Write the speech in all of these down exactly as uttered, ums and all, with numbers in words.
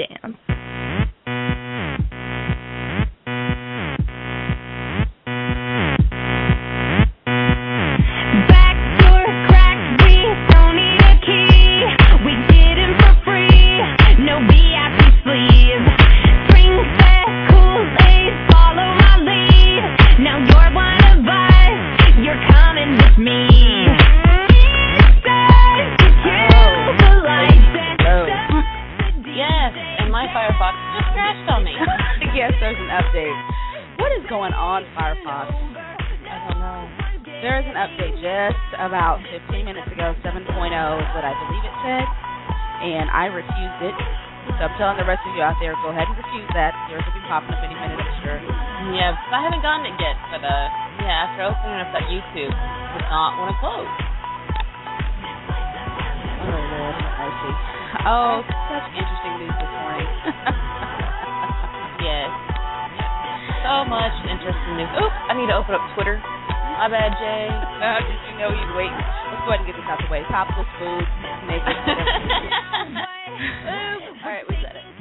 damn. About fifteen minutes ago, seven point oh is what I believe it said, and I refused it. So I'm telling the rest of you out there, go ahead and refuse that. Yours will be popping up any minute, I'm sure. Yeah, I haven't gotten it yet, but uh, yeah, after opening up that YouTube, it does not want to close. Oh, Lord, I see. Oh, such interesting news this morning. Yes. So much interesting news. Oops, I need to open up Twitter. My bad, Jay. Uh, did you know you'd wait? Let's go ahead and get this out the way. Topical food, naked. All right, we said it.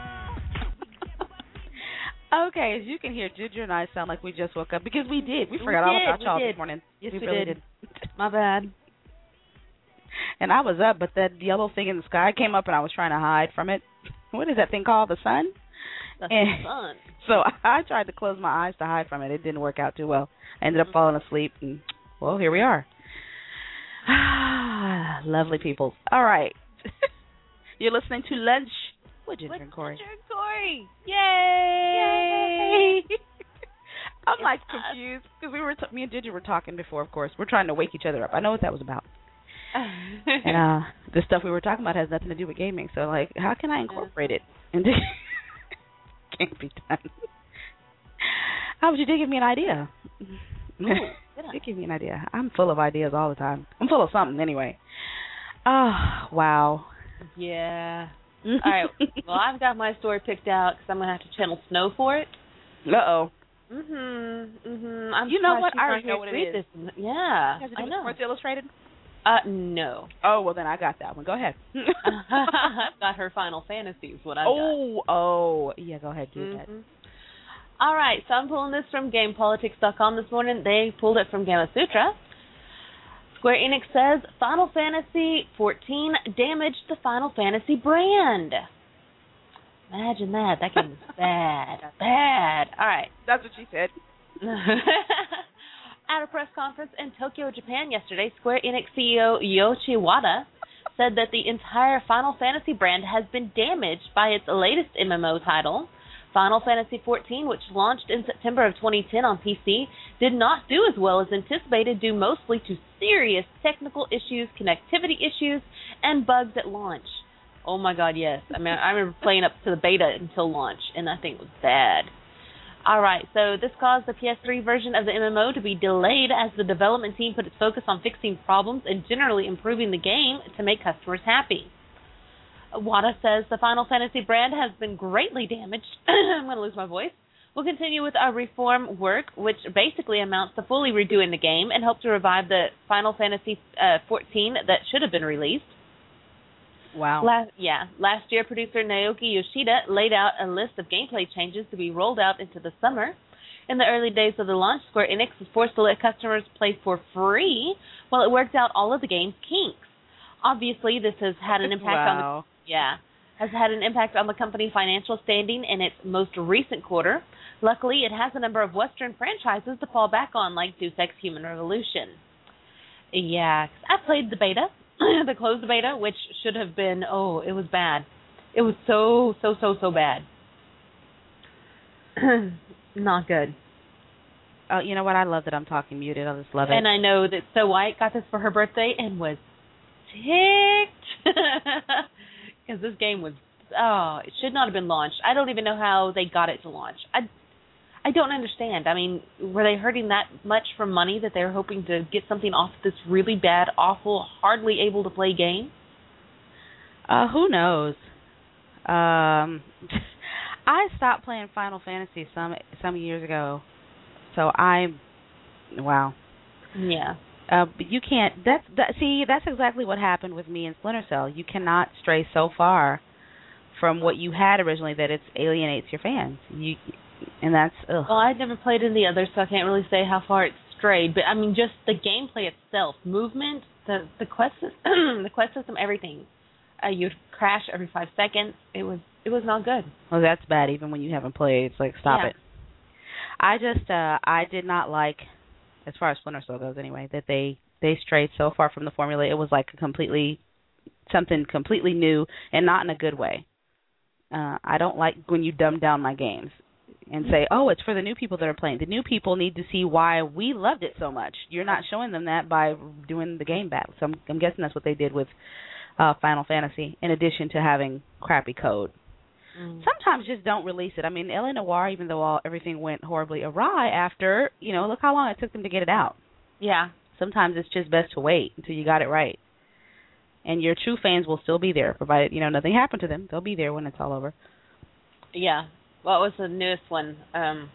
Okay, as you can hear, Ginger and I sound like we just woke up because we did. We forgot we all did, about y'all did. this morning. Yes, we, we really did. did. My bad. And I was up, but that yellow thing in the sky came up, and I was trying to hide from it. What is that thing called? The sun? That's and the sun. So I tried to close my eyes to hide from it. It didn't work out too well. I ended up falling asleep, and, well, here we are. Lovely people. All right. You're listening to Lunch with Ginger with and Corey. Ginger and Corey. Yay! Yay! I'm, like, confused, because we were t- me and Ginger were talking before, of course. We're trying to wake each other up. I know what that was about. And uh, the stuff we were talking about has nothing to do with gaming, so, like, how can I incorporate it into... Can't be done. How would you did give me an idea? Ooh, you give me an idea. I'm full of ideas all the time. I'm full of something anyway. Oh, wow. Yeah. All right. Well, I've got my story picked out because I'm going to have to channel Snow for it. Uh-oh. Mm-hmm. Mm-hmm. I'm you know what? I already know what it is. This. Yeah. Has it to do I with know. Sports Illustrated? Uh, no. Oh, well, then I got that one. Go ahead. I've got her Final Fantasy is what I've oh, got. Oh, yeah, go ahead. Do mm-hmm. that. All right, so I'm pulling this from Game Politics dot com this morning. They pulled it from Gamasutra. Square Enix says Final Fantasy fourteen damaged the Final Fantasy brand. Imagine that. That game was bad. Bad. All right. That's what she said. At a press conference in Tokyo, Japan yesterday, Square Enix C E O Yoshi Wada said that the entire Final Fantasy brand has been damaged by its latest M M O title. Final Fantasy fourteen, which launched in September of twenty ten on P C, did not do as well as anticipated due mostly to serious technical issues, connectivity issues, and bugs at launch. Oh my god, yes. I mean, I remember playing up to the beta until launch, and I think it was bad. All right, so this caused the P S three version of the M M O to be delayed as the development team put its focus on fixing problems and generally improving the game to make customers happy. Wada says the Final Fantasy brand has been greatly damaged. I'm going to lose my voice. We'll continue with our reform work, which basically amounts to fully redoing the game and hope to revive the Final Fantasy uh, fourteen that should have been released. Wow. Last, yeah. Last year, producer Naoki Yoshida laid out a list of gameplay changes to be rolled out into the summer. In the early days of the launch, Square Enix was forced to let customers play for free while it worked out all of the game's kinks. Obviously, this has had an impact wow. on the yeah has had an impact on the company's financial standing in its most recent quarter. Luckily, it has a number of Western franchises to fall back on, like Deus Ex Human Revolution. Yeah, I played the beta, the closed beta, which should have been, oh, it was bad. It was so, so, so, so bad. Not good. Oh, you know what? I love that I'm talking muted. I just love it. And I know that So White got this for her birthday and was ticked. Because this game was, oh, it should not have been launched. I don't even know how they got it to launch. I, I don't understand. I mean, were they hurting that much for money that they were hoping to get something off this really bad, awful, hardly able to play game? Uh, who knows? Um, I stopped playing Final Fantasy some some years ago, so I'm, wow. Yeah. Uh, but you can't. That's that. See, that's exactly what happened with me in Splinter Cell. You cannot stray so far from what you had originally that it alienates your fans. You and that's ugh. Well, I've never played in the others, so I can't really say how far it's strayed. But I mean, just the gameplay itself, movement, the the quest system, the quest system, everything. Uh, you'd crash every five seconds. It was it was not good. Well, that's bad. Even when you haven't played, it's like stop yeah. it. I just uh, I did not like, as far as Splinter Cell goes, anyway, that they they strayed so far from the formula. It was like a completely something completely new and not in a good way. Uh, I don't like when you dumb down my games and say, oh, it's for the new people that are playing. The new people need to see why we loved it so much. You're not showing them that by doing the game back. So I'm, I'm guessing that's what they did with uh, Final Fantasy, in addition to having crappy code. Mm. Sometimes just don't release it. I mean, L A. Noire, even though all, everything went horribly awry after, you know, look how long it took them to get it out. Yeah. Sometimes it's just best to wait until you got it right. And your true fans will still be there, provided, you know, nothing happened to them. They'll be there when it's all over. Yeah. What was the newest one? Um,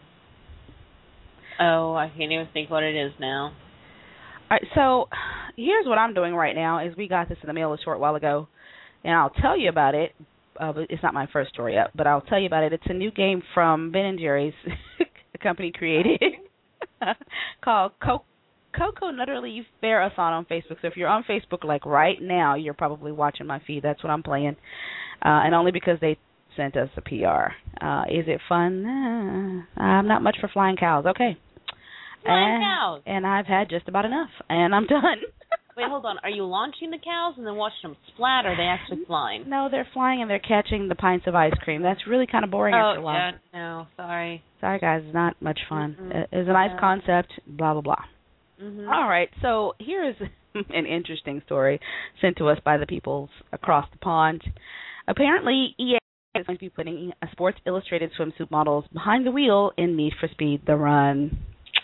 oh, I can't even think what it is now. All right, so here's what I'm doing right now is we got this in the mail a short while ago, and I'll tell you about it. Uh, but it's not my first story up, but I'll tell you about it. It's a new game from Ben and Jerry's, a company created, called Coke. Cocoa Nutterleaf Bear-a-thon on Facebook. So if you're on Facebook, like right now, you're probably watching my feed. That's what I'm playing. Uh, and only because they sent us a P R. Uh, is it fun? Uh, I'm not much for flying cows. Okay. Flying and, cows. And I've had just about enough. And I'm done. Wait, hold on. Are you launching the cows and then watching them splat, or are they actually flying? No, they're flying and they're catching the pints of ice cream. That's really kind of boring oh, after a while. yeah, no, sorry. Sorry, guys. It's not much fun. Mm-hmm. It's a nice yeah. concept, blah, blah, blah. Mm-hmm. All right, so here is an interesting story sent to us by the peoples across the pond. Apparently, E A is going to be putting a Sports Illustrated swimsuit models behind the wheel in Need for Speed: The Run.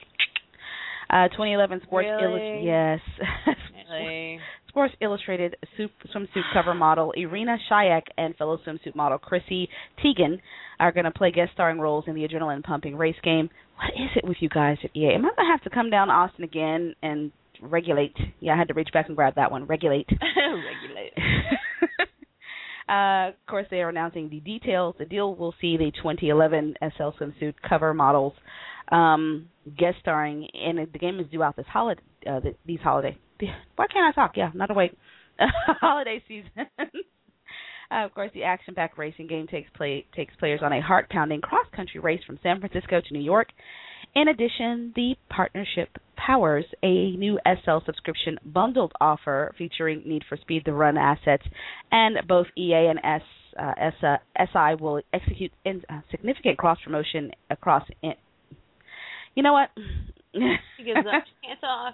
Uh, twenty eleven Sports really? Illustrated, yes, really? Sports Illustrated soup, swimsuit cover model Irina Shayk and fellow swimsuit model Chrissy Teigen are going to play guest starring roles in the adrenaline-pumping race game. What is it with you guys at E A? Am I going to have to come down to Austin again and regulate? Yeah, I had to reach back and grab that one. Regulate. Regulate. uh, of course, they are announcing the details. The deal will see the twenty eleven S L swimsuit cover models um, guest starring, and the game is due out this holiday. Uh, the, these holiday. Why can't I talk? Yeah, not a wait. Holiday season. Uh, of course, the action-packed racing game takes play takes players on a heart-pounding cross-country race from San Francisco to New York. In addition, the partnership powers a new S L subscription bundled offer featuring Need for Speed: The Run assets, and both E A and S, uh, S, uh, S I will execute in, uh, significant cross-promotion across. In- you know what? She gives up. She can't talk.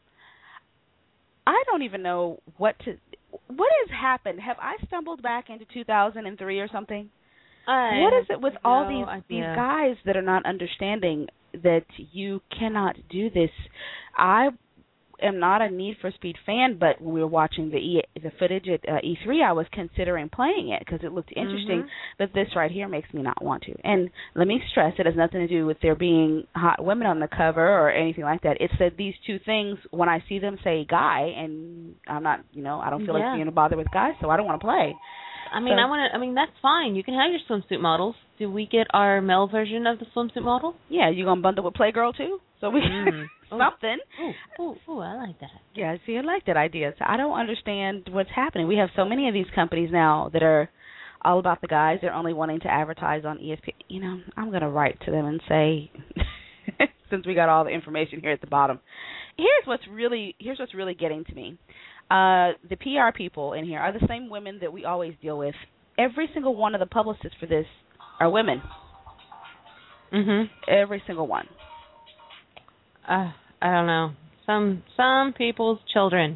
I don't even know what to. What has happened? Have I stumbled back into two thousand three or something? I what is it with all these idea. these guys that are not understanding that you cannot do this? I am not a Need for Speed fan, but when we were watching the e, the footage at uh, E three, I was considering playing it because it looked interesting. Mm-hmm. But this right here makes me not want to. And let me stress, it has nothing to do with there being hot women on the cover or anything like that. It's that these two things, when I see them say guy, and I'm not, you know, I don't feel yeah. like being a bother with guys, so I don't want to play. I mean, so, I want to. I mean, that's fine. You can have your swimsuit models. Do we get our male version of the swimsuit model? Yeah, you gonna bundle with Playgirl too? So we mm. something. Oh, oh, I like that. Yeah, see, I like that idea. So I don't understand what's happening. We have so many of these companies now that are all about the guys. They're only wanting to advertise on E S P N. You know, I'm gonna write to them and say, since we got all the information here at the bottom, here's what's really here's what's really getting to me. Uh, the P R people in here are the same women that we always deal with. Every single one of the publicists for this are women. Mhm. Every single one. Uh, I don't know. Some some people's children.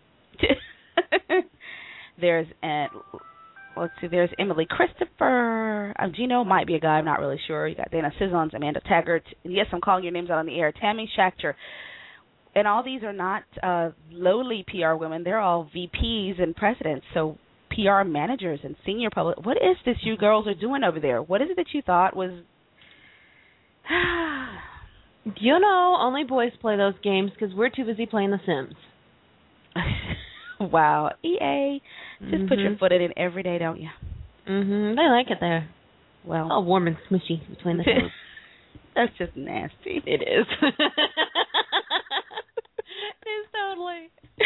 There's uh, let's see. There's Emily Christopher. Uh, Gino might be a guy. I'm not really sure. You got Dana Sissons, Amanda Taggart. And yes, I'm calling your names out on the air. Tammy Schachter. And all these are not uh, lowly P R women. They're all V Ps and presidents. So P R managers and senior public. What is this you girls are doing over there? What is it that you thought was... You know, only boys play those games because we're too busy playing The Sims. Wow. E A, just mm-hmm. put your foot in it every day, don't you? Mhm. They like it there. Well, it's all warm and smushy between the toes. That's just nasty. It is. It's totally.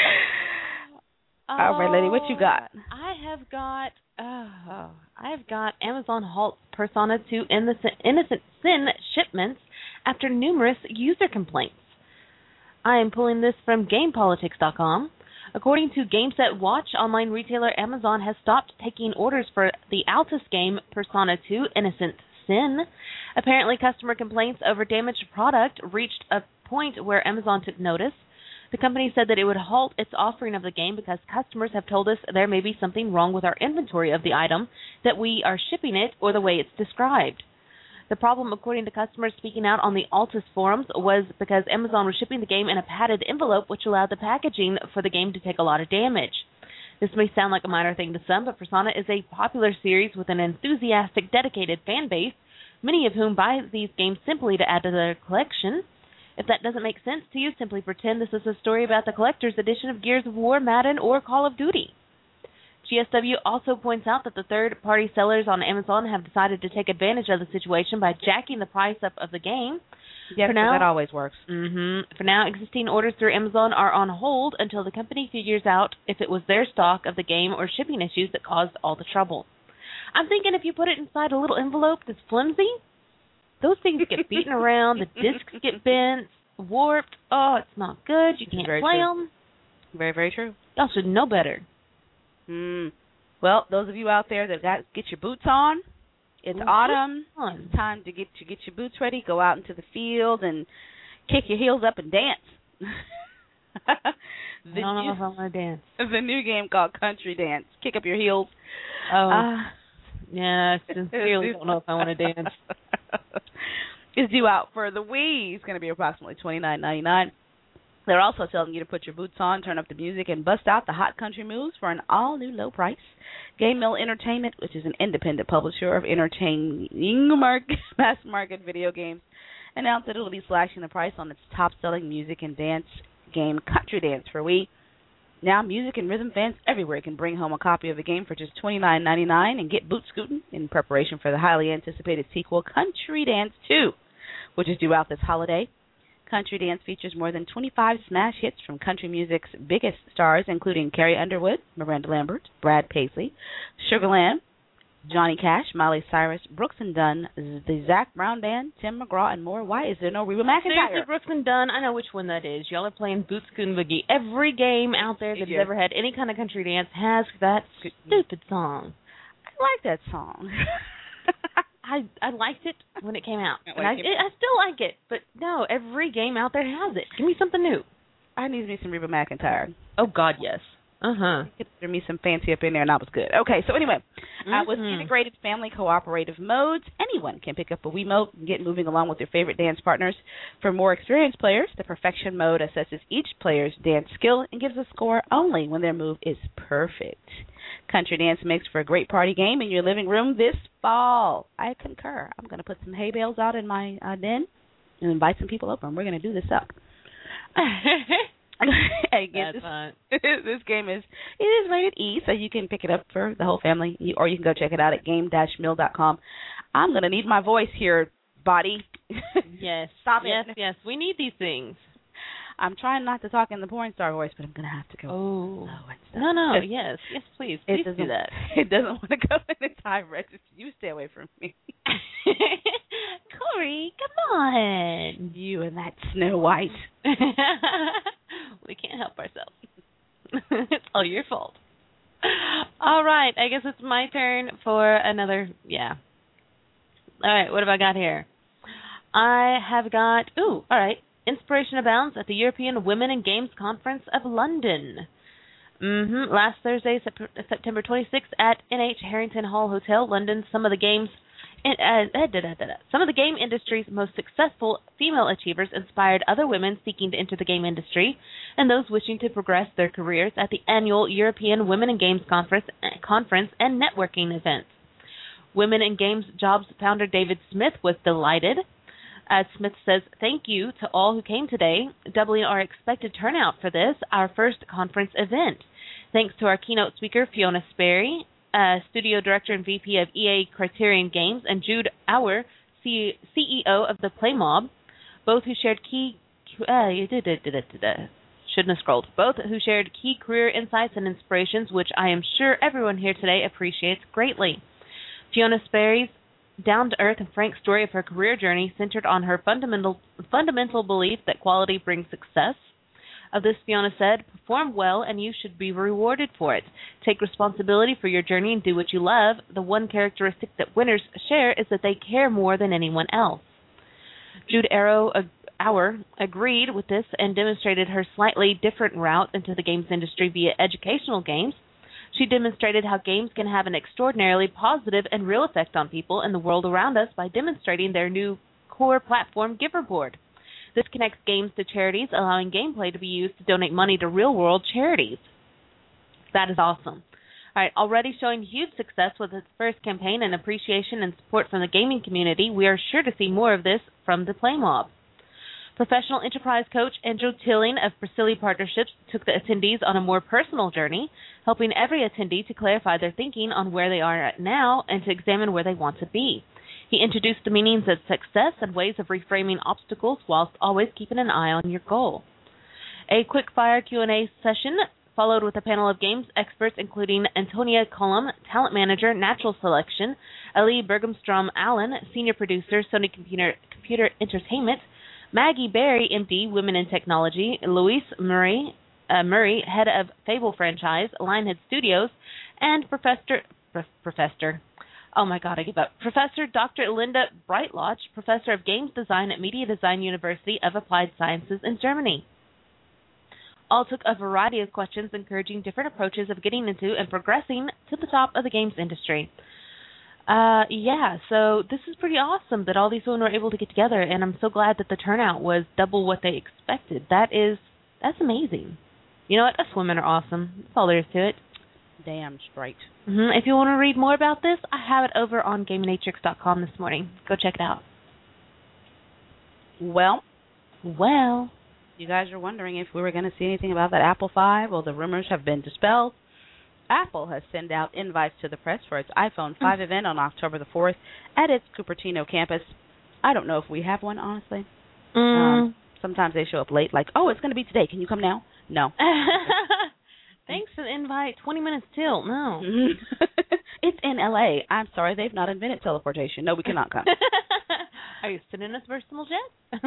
All right, lady, what you got? I have got. Oh, I have got Amazon halts Persona two Innocent, Innocent Sin shipments after numerous user complaints. I am pulling this from Game Politics dot com. According to GameSet Watch, online retailer Amazon has stopped taking orders for the Altus game Persona two Innocent Sin. Apparently, customer complaints over damaged product reached a point where Amazon took notice. The company said that it would halt its offering of the game because customers have told us there may be something wrong with our inventory of the item, that we are shipping it, or the way it's described. The problem, according to customers speaking out on the Altus forums, was because Amazon was shipping the game in a padded envelope, which allowed the packaging for the game to take a lot of damage. This may sound like a minor thing to some, but Persona is a popular series with an enthusiastic, dedicated fan base, many of whom buy these games simply to add to their collection. If that doesn't make sense to you, simply pretend this is a story about the collector's edition of Gears of War, Madden, or Call of Duty. G S W also points out that the third-party sellers on Amazon have decided to take advantage of the situation by jacking the price up of the game. Yeah, that always works. Mm-hmm. For now, existing orders through Amazon are on hold until the company figures out if it was their stock of the game or shipping issues that caused all the trouble. I'm thinking if you put it inside a little envelope that's flimsy, those things get beaten around, the discs get bent, warped. Oh, it's not good. You can't play true. them. Very, very true. Y'all should know better. Mm. Well, those of you out there that got get your boots on, it's Ooh, autumn. It's time to get to get your boots ready. Go out into the field and kick your heels up and dance. I don't know new, if I want to dance. The new game called Country Dance. Kick up your heels. Oh, uh, yeah. I sincerely don't know if I want to dance. It's due out for the Wii. It's going to be approximately twenty-nine ninety-nine. They're also telling you to put your boots on, turn up the music, and bust out the hot country moves for an all-new low price. Game Mill Entertainment, which is an independent publisher of entertaining market, mass-market video games, announced that it will be slashing the price on its top-selling music and dance game, Country Dance, for Wii. Now, music and rhythm fans everywhere can bring home a copy of the game for just twenty-nine ninety-nine and get boot scooting in preparation for the highly anticipated sequel, Country Dance two, which is due out this holiday. Country Dance features more than twenty-five smash hits from country music's biggest stars, including Carrie Underwood, Miranda Lambert, Brad Paisley, Sugar Lamb, Johnny Cash, Miley Cyrus, Brooks and Dunn, the Zac Brown Band, Tim McGraw, and more. Why is there no Reba McEntire? Seriously, Brooks and Dunn, I know which one that is. Y'all are playing Boot Scoot Boogie. Every game out there that's ever had any kind of country dance has that stupid song. I like that song. I I liked it when it came out. And I, it, I still like it. But no, every game out there has it. Give me something new. I need me some Reba McEntire. Oh, God, yes. Uh-huh. Threw me some fancy up in there, and I was good. Okay, so anyway, mm-hmm. uh, with integrated family cooperative modes, anyone can pick up a Wiimote and get moving along with their favorite dance partners. For more experienced players, the Perfection mode assesses each player's dance skill and gives a score only when their move is perfect. Country Dance makes for a great party game in your living room this fall. I concur. I'm going to put some hay bales out in my uh, den and invite some people over, and we're going to do this up. Again, this, this game is it is rated E, so you can pick it up for the whole family, you, or you can go check it out at game dash mill dot com. I'm going to need my voice here, body. Yes. Stop yes, it. Yes, we need these things. I'm trying not to talk in the porn star voice, but I'm going to have to go oh. slow and stuff. No, no, yes. Yes, please. Please do that. It doesn't want to go in its high register. You stay away from me. Corey, come on. You and that Snow White. We can't help ourselves. It's all your fault. All right, I guess it's my turn for another, yeah. All right, what have I got here? I have got, ooh, all right. Inspiration abounds at the European Women in Games Conference of London. Mm-hmm. Last Thursday, September twenty-sixth, at N H Harrington Hall Hotel, London, some of the games, uh, da, da, da, da, some of the game industry's most successful female achievers inspired other women seeking to enter the game industry and those wishing to progress their careers at the annual European Women in Games Conference, conference and networking event. Women in Games Jobs founder David Smith was delighted. As Smith says, thank you to all who came today, doubling our expected turnout for this, our first conference event. Thanks to our keynote speaker, Fiona Sperry, uh, Studio Director and V P of E A Criterion Games, and Jude Auer, C- CEO of the Playmob, both who shared key... Uh, shouldn't have scrolled. Both who shared key career insights and inspirations, which I am sure everyone here today appreciates greatly. Fiona Sperry's down-to-earth and frank story of her career journey centered on her fundamental fundamental belief that quality brings success. Of this, Fiona said, "Perform well and you should be rewarded for it. Take responsibility for your journey and do what you love. The one characteristic that winners share is that they care more than anyone else." Jude Arrow, Auer agreed with this and demonstrated her slightly different route into the games industry via educational games. She demonstrated how games can have an extraordinarily positive and real effect on people and the world around us by demonstrating their new core platform, Giverboard. This connects games to charities, allowing gameplay to be used to donate money to real-world charities. That is awesome. All right, already showing huge success with its first campaign and appreciation and support from the gaming community, we are sure to see more of this from the Playmob. Professional enterprise coach Andrew Tilling of Priscilla Partnerships took the attendees on a more personal journey, helping every attendee to clarify their thinking on where they are at now and to examine where they want to be. He introduced the meanings of success and ways of reframing obstacles whilst always keeping an eye on your goal. A quick-fire Q and A session followed with a panel of games experts including Antonia Cullum, talent manager, Natural Selection, Ali Bergstrom Allen, senior producer, Sony Computer, Computer Entertainment, Maggie Berry, M D, Women in Technology, Louise Murray, uh, Murray, head of Fable franchise, Lionhead Studios, and Professor, Pro- Professor, oh my God, I give up, Professor Doctor Linda Breitlauch, Professor of Games Design at Media Design University of Applied Sciences in Germany. All took a variety of questions encouraging different approaches of getting into and progressing to the top of the games industry. Uh, yeah, so this is pretty awesome that all these women were able to get together, and I'm so glad that the turnout was double what they expected. That is, that's amazing. You know what? Us women are awesome. That's all there is to it. Damn straight. Mm-hmm. If you want to read more about this, I have it over on GameNatrix dot com this morning. Go check it out. Well, well, you guys are wondering if we were going to see anything about that Apple five. Well, the rumors have been dispelled. Apple has sent out invites to the press for its iPhone five mm. event on October the fourth at its Cupertino campus. I don't know if we have one, honestly. Mm. Um, sometimes they show up late, like, oh, it's going to be today. Can you come now? No. Thanks for the invite. twenty minutes till. No. It's in L A. I'm sorry, they've not invented teleportation. No, we cannot come. Are you sitting in a versatile jet?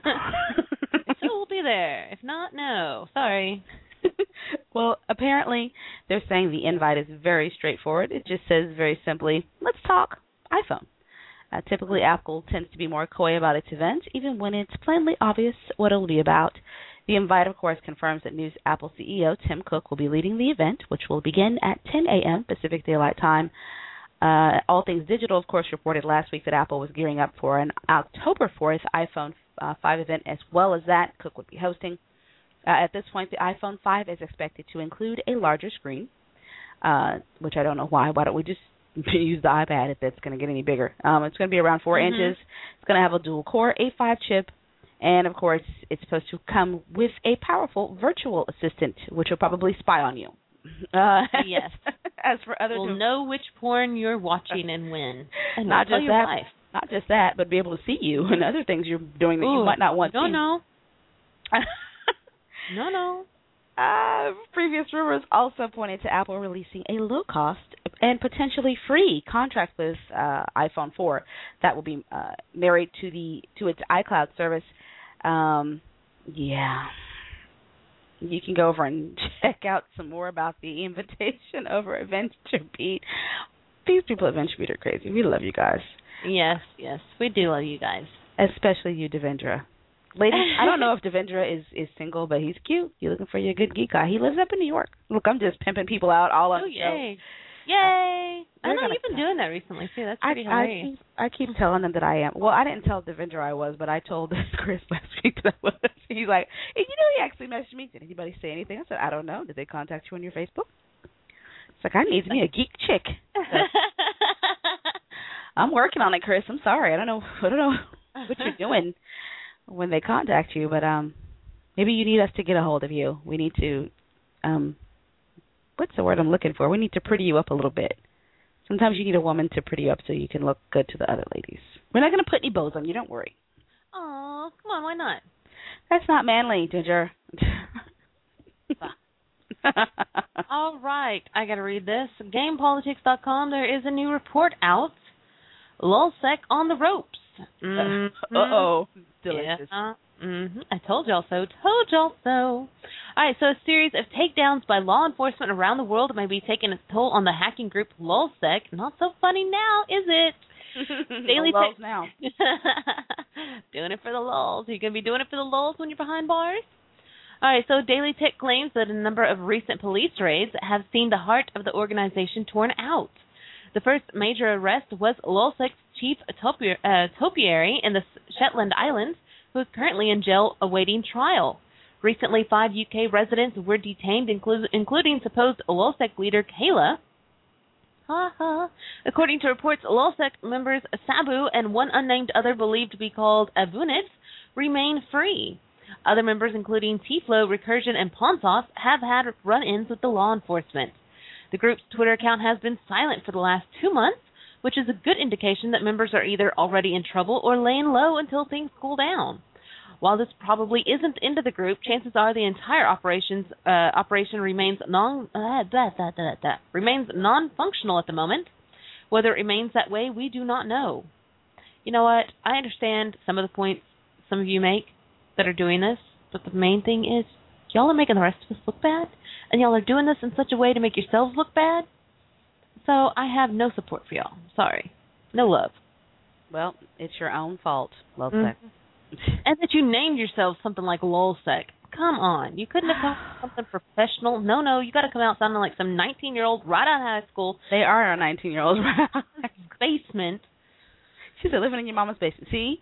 If so, we'll be there. If not, no. Sorry. Well, apparently they're saying the invite is very straightforward. It just says very simply, let's talk iPhone. Uh, typically, Apple tends to be more coy about its events, even when it's plainly obvious what it'll be about. The invite, of course, confirms that new Apple C E O Tim Cook will be leading the event, which will begin at ten a.m. Pacific Daylight Time. Uh, All Things Digital, of course, reported last week that Apple was gearing up for an October fourth iPhone uh, five event, as well as that Cook would be hosting. Uh, at this point, the iPhone five is expected to include a larger screen, uh, which I don't know why. Why don't we just use the iPad if it's going to get any bigger? Um, it's going to be around four mm-hmm. inches. It's going to have a dual-core A five chip, and, of course, it's supposed to come with a powerful virtual assistant, which will probably spy on you. Uh, yes. As for others, we'll who know which porn you're watching and when, and not just your that, life. not just that, but be able to see you and other things you're doing that Ooh, you might not want no, to. No, no. No, no. Uh, previous rumors also pointed to Apple releasing a low-cost and potentially free contract with uh, iPhone four that will be uh, married to the to its iCloud service. Um, yeah, you can go over and check out some more about the invitation over at VentureBeat. These people at VentureBeat are crazy. We love you guys. Yes, yes, we do love you guys, especially you, Devendra. Ladies, I don't know if Devendra is, is single, but he's cute. You're looking for your good geek guy. He lives up in New York. Look, I'm just pimping people out all on oh, the yay. show. Yay! Uh, I know you've been doing that recently, too. That's pretty I, hilarious. I keep, I keep telling them that I am. Well, I didn't tell Devendra I was, but I told Chris last week that I was. He's like, hey, you know, he actually messaged me. Did anybody say anything? I said, I don't know. Did they contact you on your Facebook? It's like, I need me a geek chick. So, I'm working on it, Chris. I'm sorry. I don't know. I don't know what you're doing when they contact you, but um, maybe you need us to get a hold of you. We need to, um, what's the word I'm looking for? We need to pretty you up a little bit. Sometimes you need a woman to pretty you up so you can look good to the other ladies. We're not going to put any bows on you. Don't worry. Aw, come on, why not? That's not manly, Ginger. All right, I got to read this. Game Politics dot com, there is a new report out. LulzSec on the ropes. Mm-hmm. Uh-oh. Delicious. Yeah. Mm-hmm. I told y'all so. Told y'all so. All right, so a series of takedowns by law enforcement around the world may be taking its toll on the hacking group LulzSec. Not so funny now, is it? Daily no lulz now. Doing it for the lulz. Are you going to be doing it for the lulz when you're behind bars? All right, so Daily Tick claims that a number of recent police raids have seen the heart of the organization torn out. The first major arrest was LulzSec's chief topi- uh, topiary in the Shetland Islands, who is currently in jail awaiting trial. Recently, five U K residents were detained, inclu- including supposed LulzSec leader Kayla. Ha ha. According to reports, LulzSec members Sabu and one unnamed other believed to be called Avunit remain free. Other members, including Tiflo, Recursion, and Ponsoft, have had run-ins with the law enforcement. The group's Twitter account has been silent for the last two months, which is a good indication that members are either already in trouble or laying low until things cool down. While this probably isn't the end of the group, chances are the entire operations uh, operation remains non uh, blah, blah, blah, blah, remains non-functional at the moment. Whether it remains that way, we do not know. You know what? I understand some of the points some of you make that are doing this, but the main thing is y'all are making the rest of us look bad, and y'all are doing this in such a way to make yourselves look bad. So I have no support for y'all. Sorry. No love. Well, it's your own fault, LulzSec. Mm-hmm. And that you named yourself something like LulzSec. Come on. You couldn't have come up with something professional. No, no, you got to come out sounding like some nineteen-year-old right out of high school. They are a nineteen-year-old right out of basement. She's living in your mama's basement. See?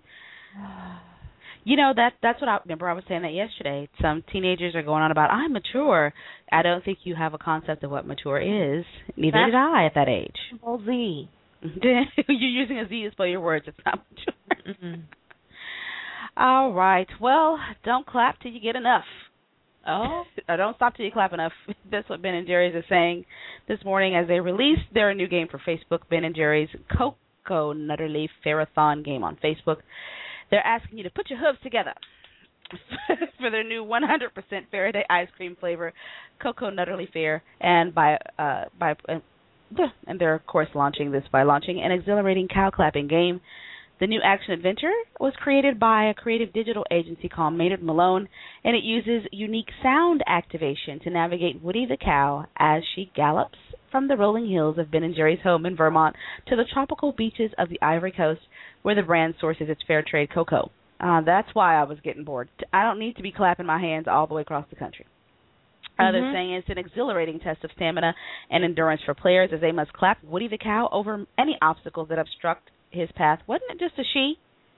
You know, that that's what I remember. I was saying that yesterday. Some teenagers are going on about, I'm mature. I don't think you have a concept of what mature is. Neither that's did I at that age. Well, Z. You're using a Z to spell your words. It's not mature. Mm-mm. All right. Well, don't clap till you get enough. Oh? Or don't stop till you clap enough. That's what Ben and Jerry's is saying this morning as they released their new game for Facebook, Ben and Jerry's Cocoa Nutterleaf Fairathon game on Facebook. They're asking you to put your hooves together for their new one hundred percent Faraday ice cream flavor, Cocoa Nutterleaf Fair, and by uh, by uh, and they're of course launching this by launching an exhilarating cow clapping game. The new action-adventure was created by a creative digital agency called Maynard Malone, and it uses unique sound activation to navigate Woody the cow as she gallops from the rolling hills of Ben and Jerry's home in Vermont to the tropical beaches of the Ivory Coast, where the brand sources its fair trade cocoa. Uh, that's why I was getting bored. I don't need to be clapping my hands all the way across the country. Uh, Mm-hmm. they're saying it's an exhilarating test of stamina and endurance for players as they must clap Woody the cow over any obstacles that obstruct his path. Wasn't it just a she?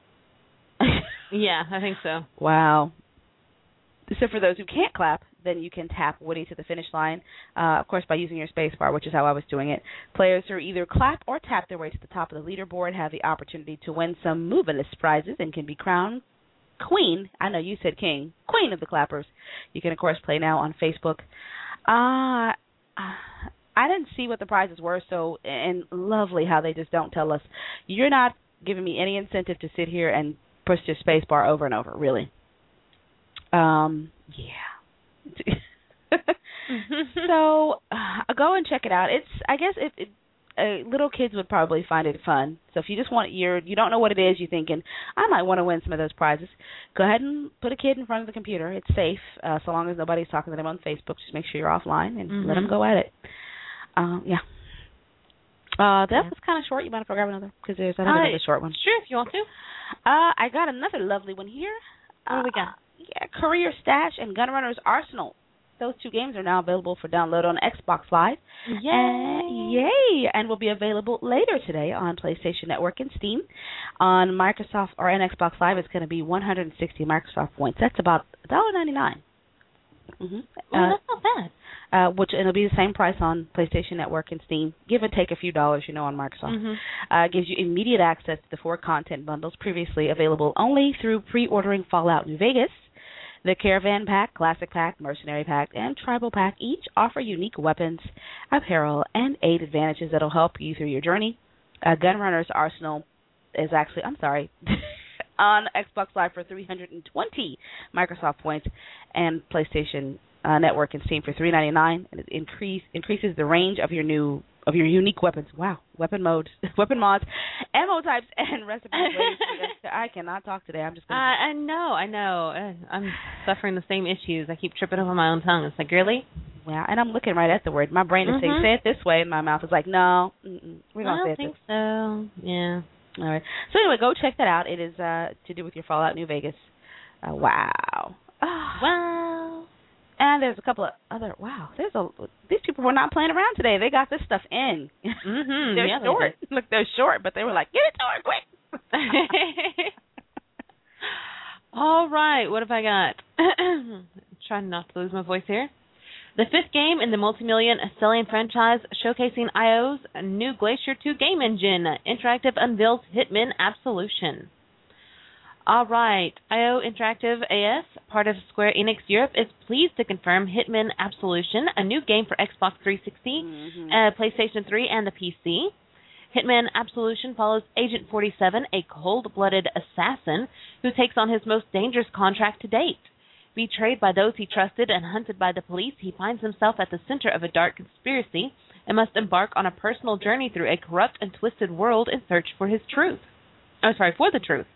Yeah, I think so. Wow. So for those who can't clap, then you can tap Woody to the finish line, uh, of course, by using your space bar, which is how I was doing it. Players who either clap or tap their way to the top of the leaderboard have the opportunity to win some moveless prizes and can be crowned queen. I know you said king. Queen of the clappers. You can, of course, play now on Facebook. Uh, I didn't see what the prizes were, so, and lovely how they just don't tell us. You're not giving me any incentive to sit here and push your space bar over and over, really. Um, yeah. So uh, go and check it out. It's, I guess, it, it, uh, little kids would probably find it fun. So if you just want, you're, you don't know what it is, you're thinking, I might want to win some of those prizes. Go ahead and put a kid in front of the computer. It's safe, uh, so long as nobody's talking to them on Facebook. Just make sure you're offline and Mm-hmm. let them go at it. Um, yeah. Uh, that yeah. was kind of short. You mind if I grab another? Because there's another uh, really short one. Sure, if you want to. Uh, I got another lovely one here. What do we got? Uh, yeah, Career Stash and Gunrunner's Arsenal. Those two games are now available for download on Xbox Live. Yay! And, yay! And will be available later today on PlayStation Network and Steam. On Microsoft or on Xbox Live, it's going to be one hundred sixty Microsoft points. That's about one dollar ninety-nine. Mm-hmm. Well, uh, that's not bad. Uh, which and it'll be the same price on PlayStation Network and Steam. Give and take a few dollars, you know, on Microsoft. Mm-hmm. Uh, gives you immediate access to the four content bundles previously available only through pre-ordering Fallout New Vegas. The Caravan Pack, Classic Pack, Mercenary Pack, and Tribal Pack each offer unique weapons, apparel, and aid advantages that will help you through your journey. Uh, Gunrunner's Arsenal is actually, I'm sorry, on Xbox Live for three hundred twenty Microsoft points, and PlayStation uh, Network and Steam for three ninety-nine, and it increase, increases the range of your new of your unique weapons. Wow, weapon modes, weapon mods, ammo types, and recipes. I cannot talk today. I'm just gonna. Uh, I know, I know. Uh, I'm suffering the same issues. I keep tripping over my own tongue. It's like, really? Wow, and I'm looking right at the word. My brain is mm-hmm. saying, say it this way, and my mouth is like, no, mm-mm, we're going to say it think this so. Yeah. All right. So anyway, go check that out. It is uh, to do with your Fallout New Vegas. Uh, wow. Oh. Wow. And there's a couple of other, wow, there's a, these people were not playing around today. They got this stuff in. Mm-hmm. They're yeah, short. They Look, they're short, but they were like, get it to her quick. All right, what have I got? Trying not to lose my voice here. The fifth game in the multi-million selling franchise, showcasing I O's new Glacier two game engine. Interactive unveils Hitman Absolution. All right, I O Interactive A S, part of Square Enix Europe, is pleased to confirm Hitman Absolution, a new game for Xbox three sixty, mm-hmm. uh, PlayStation three, and the P C. Hitman Absolution follows Agent forty-seven, a cold-blooded assassin who takes on his most dangerous contract to date. Betrayed by those he trusted and hunted by the police, he finds himself at the center of a dark conspiracy and must embark on a personal journey through a corrupt and twisted world in search for his truth. Oh, sorry, for the truth.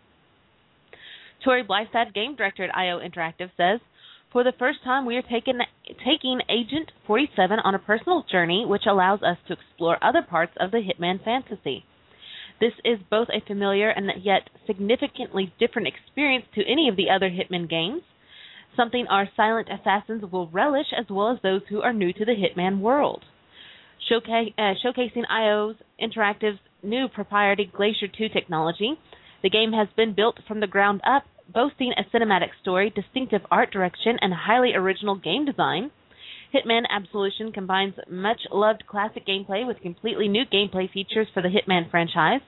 Tori Bleistad, game director at I O Interactive, says, "For the first time, we are taking, taking Agent forty-seven on a personal journey which allows us to explore other parts of the Hitman fantasy. This is both a familiar and yet significantly different experience to any of the other Hitman games, something our silent assassins will relish as well as those who are new to the Hitman world." Showca- uh, showcasing I O Interactive's new proprietary Glacier two technology, the game has been built from the ground up, boasting a cinematic story, distinctive art direction, and highly original game design. Hitman Absolution combines much-loved classic gameplay with completely new gameplay features for the Hitman franchise.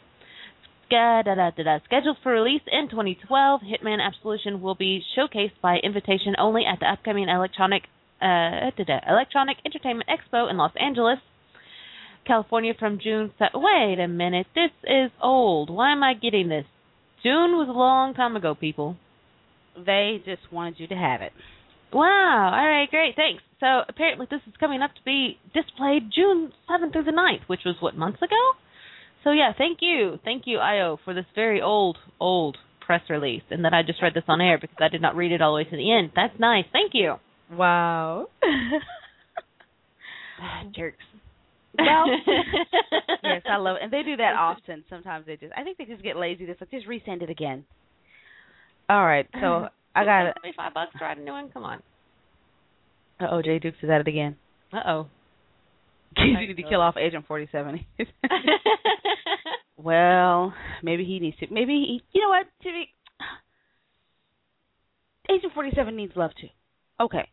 Scheduled for release in twenty twelve, Hitman Absolution will be showcased by invitation only at the upcoming Electronic uh, Electronic Entertainment Expo in Los Angeles, California from June. Wait a minute, this is old. Why am I getting this? June was a long time ago, people. They just wanted you to have it. Wow. All right, great. Thanks. So apparently this is coming up to be displayed June seventh through the ninth, which was, what, months ago? So, yeah, thank you. Thank you, I O, for this very old, old press release. And then I just read this on air because I did not read it all the way to the end. That's nice. Thank you. Wow. Jerks. Well, yes, I love it. And they do that often. Sometimes they just, I think they just get lazy. They're like, just resend it again. All right, so I got it. twenty-five bucks to write a new one? Come on. Uh-oh, Jay Dukes is at it again. Uh-oh. You need to kill off Agent forty-seven. Well, maybe he needs to. Maybe, he, you know what, Jimmy? Agent forty-seven needs love, too. Okay.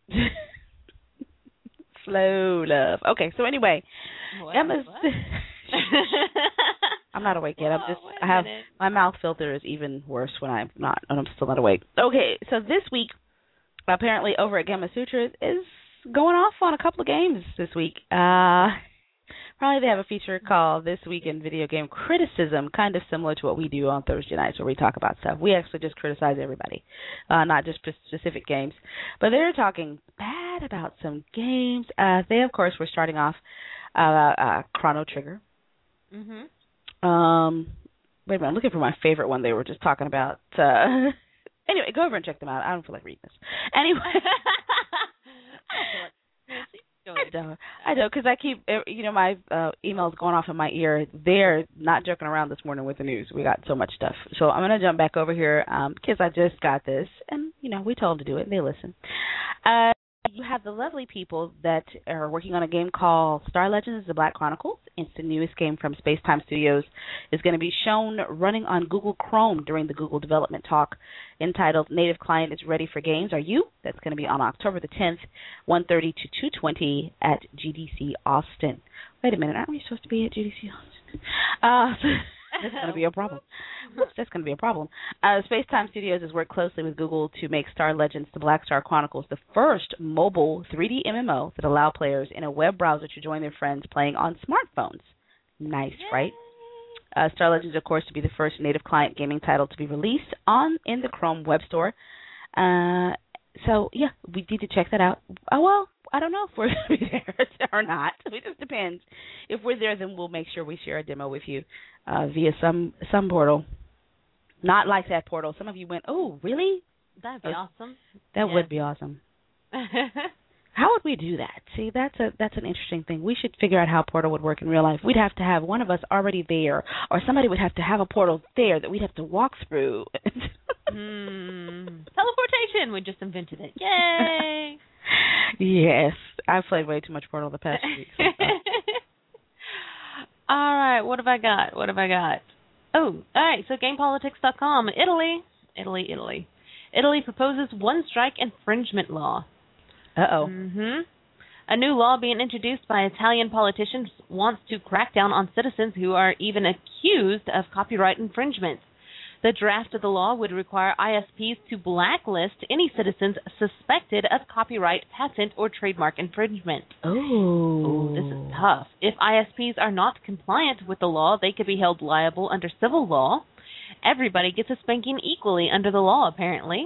Slow love. Okay, so anyway, what? Emma's. What? I'm not awake yet. I'm Whoa, just. wait I have minute. my mouth filter is even worse when I'm not. When I'm still not awake. Okay, so this week, apparently, over at Gamma Sutra is going off on a couple of games this week. Uh, probably they have a feature called This Week in Video Game Criticism, kind of similar to what we do on Thursday nights where we talk about stuff. We actually just criticize everybody, uh, not just specific games. But they're talking bad about some games. Uh, they, of course, were starting off uh, uh, Chrono Trigger. Mm-hmm. Um, wait a minute, I'm looking for my favorite one they were just talking about. Uh, anyway, go over and check them out. I don't feel like reading this. Anyway. I don't. I don't, because I keep, you know, my uh, emails going off in my ear. They're not joking around this morning with the news. We got so much stuff. So I'm going to jump back over here because um, I just got this. And, you know, we told them to do it, and they listen. Uh, you have the lovely people that are working on a game called Star Legends: The Black Chronicles. It's the newest game from Space Time Studios. It's going to be shown running on Google Chrome during the Google Development Talk entitled Native Client is Ready for Games. Are you? That's going to be on October the tenth, one thirty to two twenty at G D C Austin. Wait a minute. Aren't we supposed to be at G D C Austin? Uh, That's going to be a problem. Whoops, that's going to be a problem. Uh, Spacetime Studios has worked closely with Google to make Star Legends: The Black Star Chronicles the first mobile three D M M O that allow players in a web browser to join their friends playing on smartphones. Nice, Yay. Right? Uh, Star Legends, of course, to be the first native client gaming title to be released on in the Chrome Web Store. Uh, so, yeah, we need to check that out. Oh, well, I don't know if we're going to be there or not. It just depends. If we're there, then we'll make sure we share a demo with you uh, via some some portal. Not like that portal. Some of you went, oh, really? That'd be oh, awesome. That yeah. would be awesome. How would we do that? See, that's a that's an interesting thing. We should figure out how Portal would work in real life. We'd have to have one of us already there, or somebody would have to have a portal there that we'd have to walk through. hmm. Teleportation. We just invented it. Yay! Yes. I've played way too much Portal the past week. So all right. What have I got? What have I got? Oh, all right. So game politics dot com. Italy. Italy, Italy. Italy proposes one-strike infringement law. Uh-oh. Mm-hmm. A new law being introduced by Italian politicians wants to crack down on citizens who are even accused of copyright infringements. The draft of the law would require I S Ps to blacklist any citizens suspected of copyright, patent, or trademark infringement. Oh. Ooh, this is tough. If I S Ps are not compliant with the law, they could be held liable under civil law. Everybody gets a spanking equally under the law, apparently.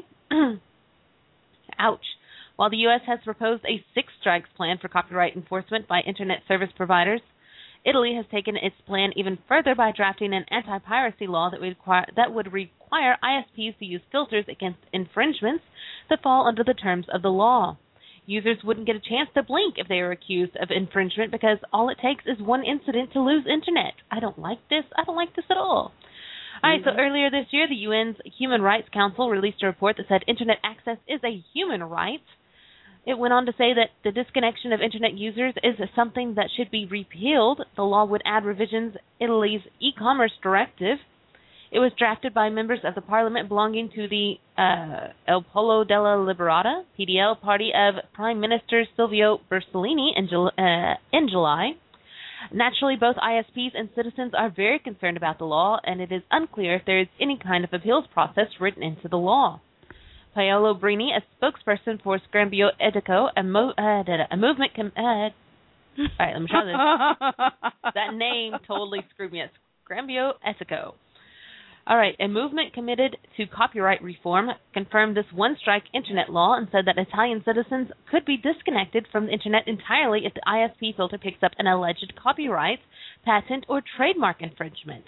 Ouch. While the U S has proposed a six strikes plan for copyright enforcement by Internet service providers, Italy has taken its plan even further by drafting an anti-piracy law that would require, that would require I S Ps to use filters against infringements that fall under the terms of the law. Users wouldn't get a chance to blink if they were accused of infringement because all it takes is one incident to lose Internet. I don't like this. I don't like this at all. All right, so earlier this year, the U N's Human Rights Council released a report that said Internet access is a human right. It went on to say that the disconnection of Internet users is something that should be repealed. The law would add revisions to Italy's e-commerce directive. It was drafted by members of the parliament belonging to the uh, El Popolo della Libertà, P D L, party of Prime Minister Silvio Berlusconi in, Jul- uh, in July. Naturally, both I S Ps and citizens are very concerned about the law, and it is unclear if there is any kind of appeals process written into the law. Paolo Brini, a spokesperson for Scambio Etico, a, mo- uh, a movement... Com- uh, all right, let me try this. That name totally screwed me up. Scambio Etico. All right, a movement committed to copyright reform confirmed this one-strike Internet law and said that Italian citizens could be disconnected from the Internet entirely if the I S P filter picks up an alleged copyright, patent, or trademark infringement.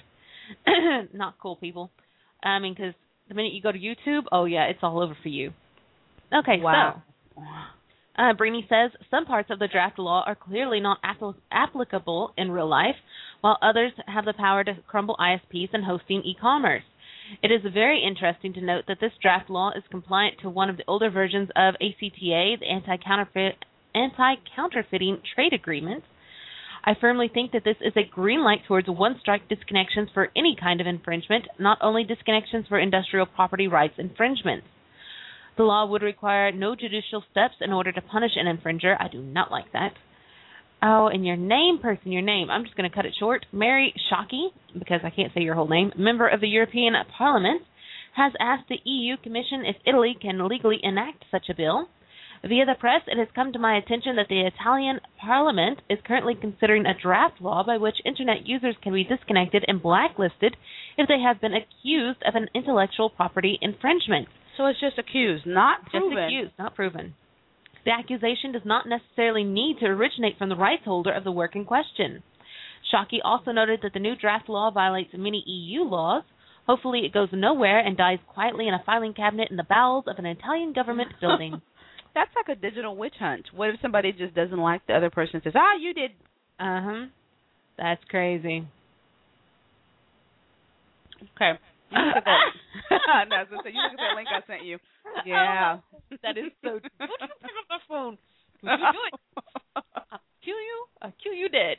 Not cool, people. I mean, because the minute you go to YouTube, oh, yeah, it's all over for you. Okay, wow. so uh, Brini says some parts of the draft law are clearly not apl- applicable in real life, while others have the power to crumble I S Ps and hosting e-commerce. It is very interesting to note that this draft law is compliant to one of the older versions of A C T A, the Anti-Counterfeit, Anti-Counterfeiting Trade Agreement. I firmly think that this is a green light towards one-strike disconnections for any kind of infringement, not only disconnections for industrial property rights infringements. The law would require no judicial steps in order to punish an infringer. I do not like that. Oh, and your name, person, your name. I'm just going to cut it short. Mary Shockey, because I can't say your whole name, member of the European Parliament, has asked the E U Commission if Italy can legally enact such a bill. Via the press, it has come to my attention that the Italian Parliament is currently considering a draft law by which Internet users can be disconnected and blacklisted if they have been accused of an intellectual property infringement. So it's just accused, not proven. Just accused, not proven. The accusation does not necessarily need to originate from the rights holder of the work in question. Shockey also noted that the new draft law violates many E U laws. Hopefully it goes nowhere and dies quietly in a filing cabinet in the bowels of an Italian government building. That's like a digital witch hunt. What if somebody just doesn't like the other person and says, ah, you did. Uh-huh. That's crazy. Okay. You look at that. No, I was gonna say, you look at that link I sent you. Yeah. That is so... Don't you pick up the phone. Don't you do it. I'll kill you. I'll kill you dead.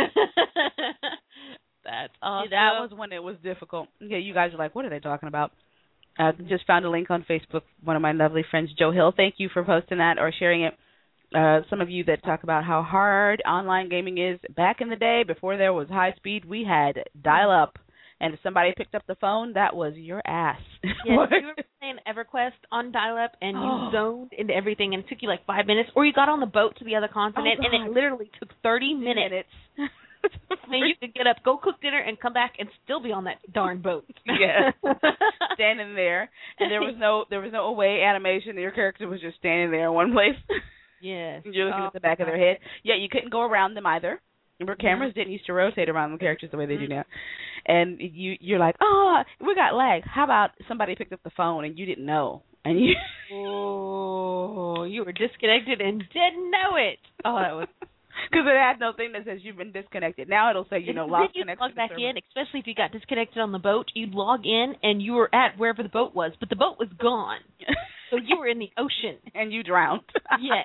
That's awesome. Yeah, that was when it was difficult. Yeah, you guys are like, what are they talking about? I uh, just found a link on Facebook. One of my lovely friends, Joe Hill. Thank you for posting that or sharing it. Uh, some of you that talk about how hard online gaming is. Back in the day, before there was high speed, we had dial-up And if somebody picked up the phone, that was your ass. Yes, you were playing EverQuest on dial-up, and you Oh. zoned into everything, and it took you like five minutes, or you got on the boat to the other continent, Oh, and it literally took thirty minutes. And you could get up, go cook dinner, and come back and still be on that darn boat. Yes, standing there, and there was no there was no away animation. Your character was just standing there in one place. Yes, You're looking oh, at the back of their head. Yeah, you couldn't go around them either. Remember, cameras didn't used to rotate around the characters the way they do now. And you you're like, oh, we got lag. How about somebody picked up the phone and you didn't know, and you oh, you were disconnected and didn't know it. Oh, that was. Because it had no thing that says you've been disconnected. Now it'll say, you know, lost you'd connection. Log back in, especially if you got disconnected on the boat. You'd log in and you were at wherever the boat was, but the boat was gone. So you were in the ocean. And you drowned. Yes.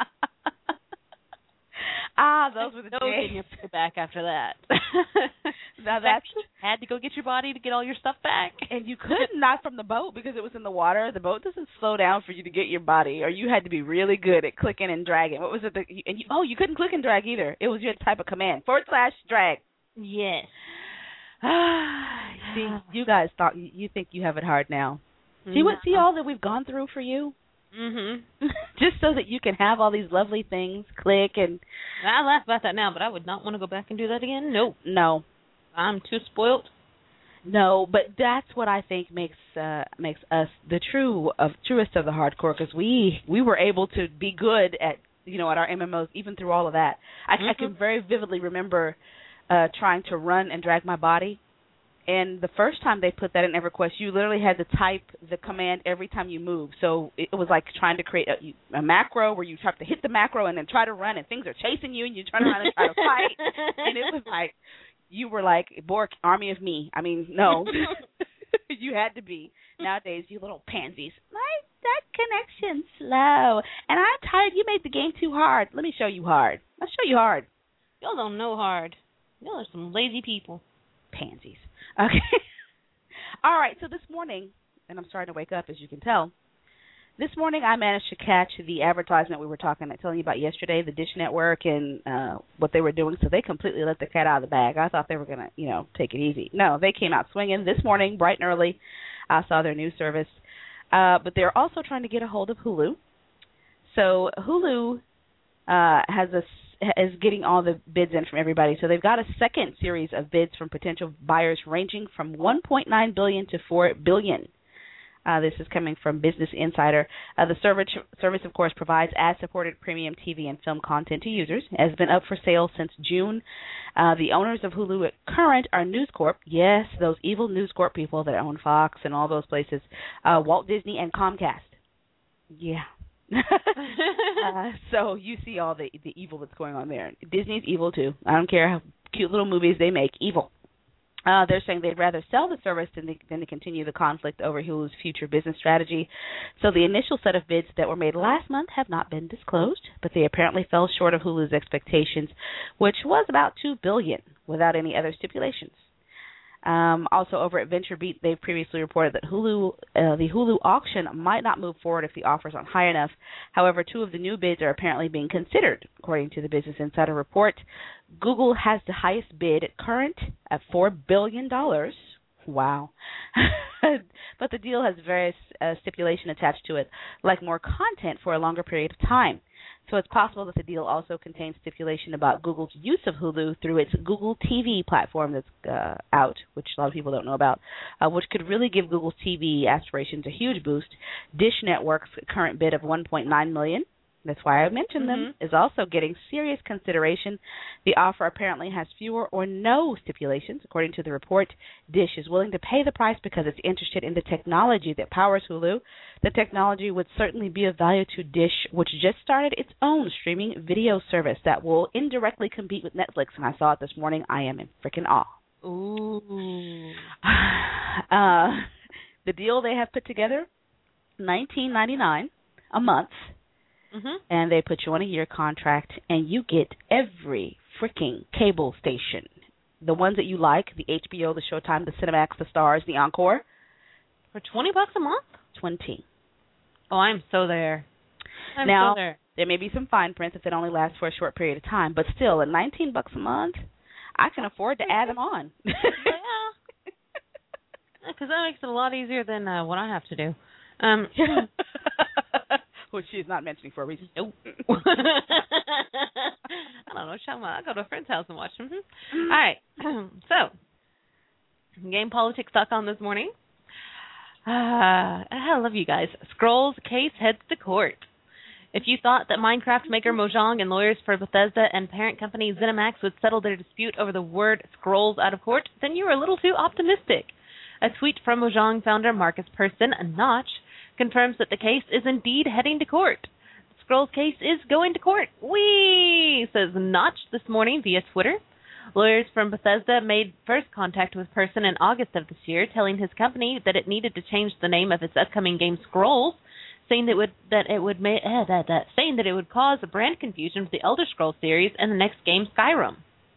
Ah, those were the no days. You go back after that. Now that's had to go get your body to get all your stuff back. And you couldn't, not from the boat because it was in the water. The boat doesn't slow down for you to get your body, or you had to be really good at clicking and dragging. What was it? That, and you, oh, you couldn't click and drag either. It was your type of command. Forward slash drag. Yes. See, you guys thought you think you have it hard now. See what? See all that we've gone through for you. Mhm. Just so that you can have all these lovely things, click and. I laugh about that now, but I would not want to go back and do that again. Nope. No. I'm too spoiled. No, but that's what I think makes uh, makes us the true of truest of the hardcore, because we we were able to be good at you know at our M M Os even through all of that. I, mm-hmm. I can very vividly remember uh, trying to run and drag my body. And the first time they put that in EverQuest, you literally had to type the command every time you moved. So it was like trying to create a, a macro where you have to hit the macro and then try to run, and things are chasing you, and you turn around and try to fight. And it was like you were like Bork, army of me. I mean, no, you had to be. Nowadays, you little pansies. My that connection's slow, and I'm tired. You made the game too hard. Let me show you hard. I'll show you hard. Y'all don't know hard. Y'all are some lazy people. Pansies. Okay. All right, so this morning, and I'm starting to wake up, as you can tell, this morning I managed to catch the advertisement we were talking, telling you about yesterday, the Dish Network and uh, what they were doing. So they completely let the cat out of the bag. I thought they were going to, you know, take it easy. No, they came out swinging this morning, bright and early. I saw their new service. Uh, but they're also trying to get a hold of Hulu. So Hulu uh, has a is getting all the bids in from everybody. So they've got a second series of bids from potential buyers ranging from one point nine billion dollars to four billion dollars. Uh, this is coming from Business Insider. Uh, the service, service, of course, provides ad-supported premium T V and film content to users. It has been up for sale since June. Uh, the owners of Hulu at current are News Corp. Yes, those evil News Corp people that own Fox and all those places. Uh, Walt Disney and Comcast. Yeah. uh, so you see all the the evil that's going on there. Disney's evil too. I don't care how cute little movies they make. Evil. Uh, they're saying they'd rather sell the service than, they, than to continue the conflict over Hulu's future business strategy. So the initial set of bids that were made last month have not been disclosed, but they apparently fell short of Hulu's expectations, which was about two billion dollars without any other stipulations. Um, also, over at VentureBeat, they've previously reported that Hulu, uh, the Hulu auction might not move forward if the offers aren't high enough. However, two of the new bids are apparently being considered, according to the Business Insider report. Google has the highest bid at current at four billion dollars. Wow. But the deal has various uh, stipulations attached to it, like more content for a longer period of time. So it's possible that the deal also contains stipulation about Google's use of Hulu through its Google T V platform that's uh, out, which a lot of people don't know about, uh, which could really give Google's T V aspirations a huge boost. Dish Network's current bid of one point nine million dollars, that's why I mentioned mm-hmm. them, is also getting serious consideration. The offer apparently has fewer or no stipulations. According to the report, Dish is willing to pay the price because it's interested in the technology that powers Hulu. The technology would certainly be of value to Dish, which just started its own streaming video service that will indirectly compete with Netflix. And I saw it this morning. I am in freaking awe. Ooh. Uh, the deal they have put together, nineteen ninety-nine a month. Mm-hmm. And they put you on a year contract, and you get every freaking cable station. The ones that you like, the H B O, the Showtime, the Cinemax, the Stars, the Encore. For twenty bucks a month? twenty. Oh, I'm so there. I'm now, so there. There may be some fine print if it only lasts for a short period of time, but still, at nineteen bucks a month, I can afford to add them on. Yeah. Because that makes it a lot easier than uh, what I have to do. Um, Which she's not mentioning for a reason. Nope. I don't know. I go to a friend's house and watch them. Mm-hmm. All right. So, game politics dot com this morning. Uh, I love you guys. Scrolls case heads to court. If you thought that Minecraft maker Mojang and lawyers for Bethesda and parent company ZeniMax would settle their dispute over the word Scrolls out of court, then you were a little too optimistic. A tweet from Mojang founder Marcus Persson, Notch, confirms that the case is indeed heading to court. The Scrolls case is going to court. Whee! Says Notch this morning via Twitter. Lawyers from Bethesda made first contact with Persson in August of this year, telling his company that it needed to change the name of its upcoming game Scrolls, saying that it would that it would ma- uh, that that saying that it would cause a brand confusion with the Elder Scrolls series and the next game Skyrim.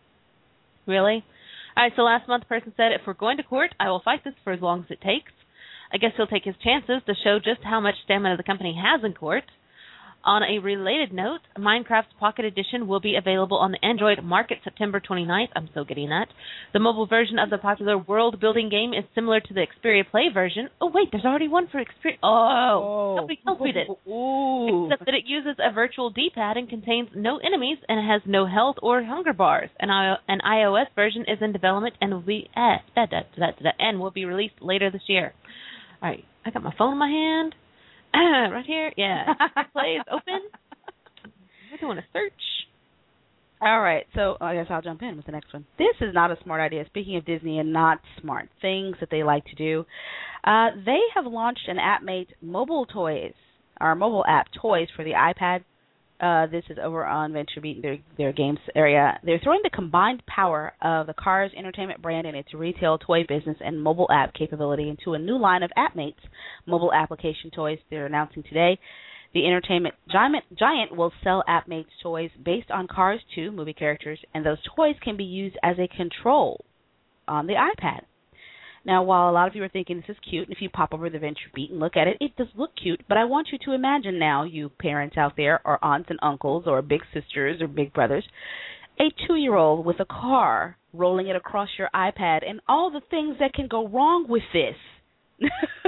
Really? All right. So last month, Persson said, "If we're going to court, I will fight this for as long as it takes." I guess he'll take his chances to show just how much stamina the company has in court. On a related note, Minecraft's Pocket Edition will be available on the Android market September twenty-ninth. I'm so getting that. The mobile version of the popular world-building game is similar to the Xperia Play version. Oh, wait, there's already one for Xperia. Oh, somebody else beat it. Ooh. Except that it uses a virtual D-pad and contains no enemies and it has no health or hunger bars. An, I- an iOS version is in development and will be eh, da, da, da, da, da, and will be released later this year. All right, I got my phone in my hand. Right here, yeah. Play is open. We're doing a search. All right, so I guess I'll jump in with the next one. This is not a smart idea. Speaking of Disney and not smart things that they like to do, uh, they have launched an AppMate mobile toys, or mobile app toys for the iPad. Uh, this is over on VentureBeat, their, their games area. They're throwing the combined power of the Cars Entertainment brand and its retail toy business and mobile app capability into a new line of AppMates mobile application toys they're announcing today. The entertainment giant, giant will sell AppMates toys based on Cars two movie characters, and those toys can be used as a control on the iPad. Now, while a lot of you are thinking this is cute, and if you pop over the VentureBeat and look at it, it does look cute, but I want you to imagine now, you parents out there, or aunts and uncles, or big sisters, or big brothers, a two-year-old with a car rolling it across your iPad, and all the things that can go wrong with this.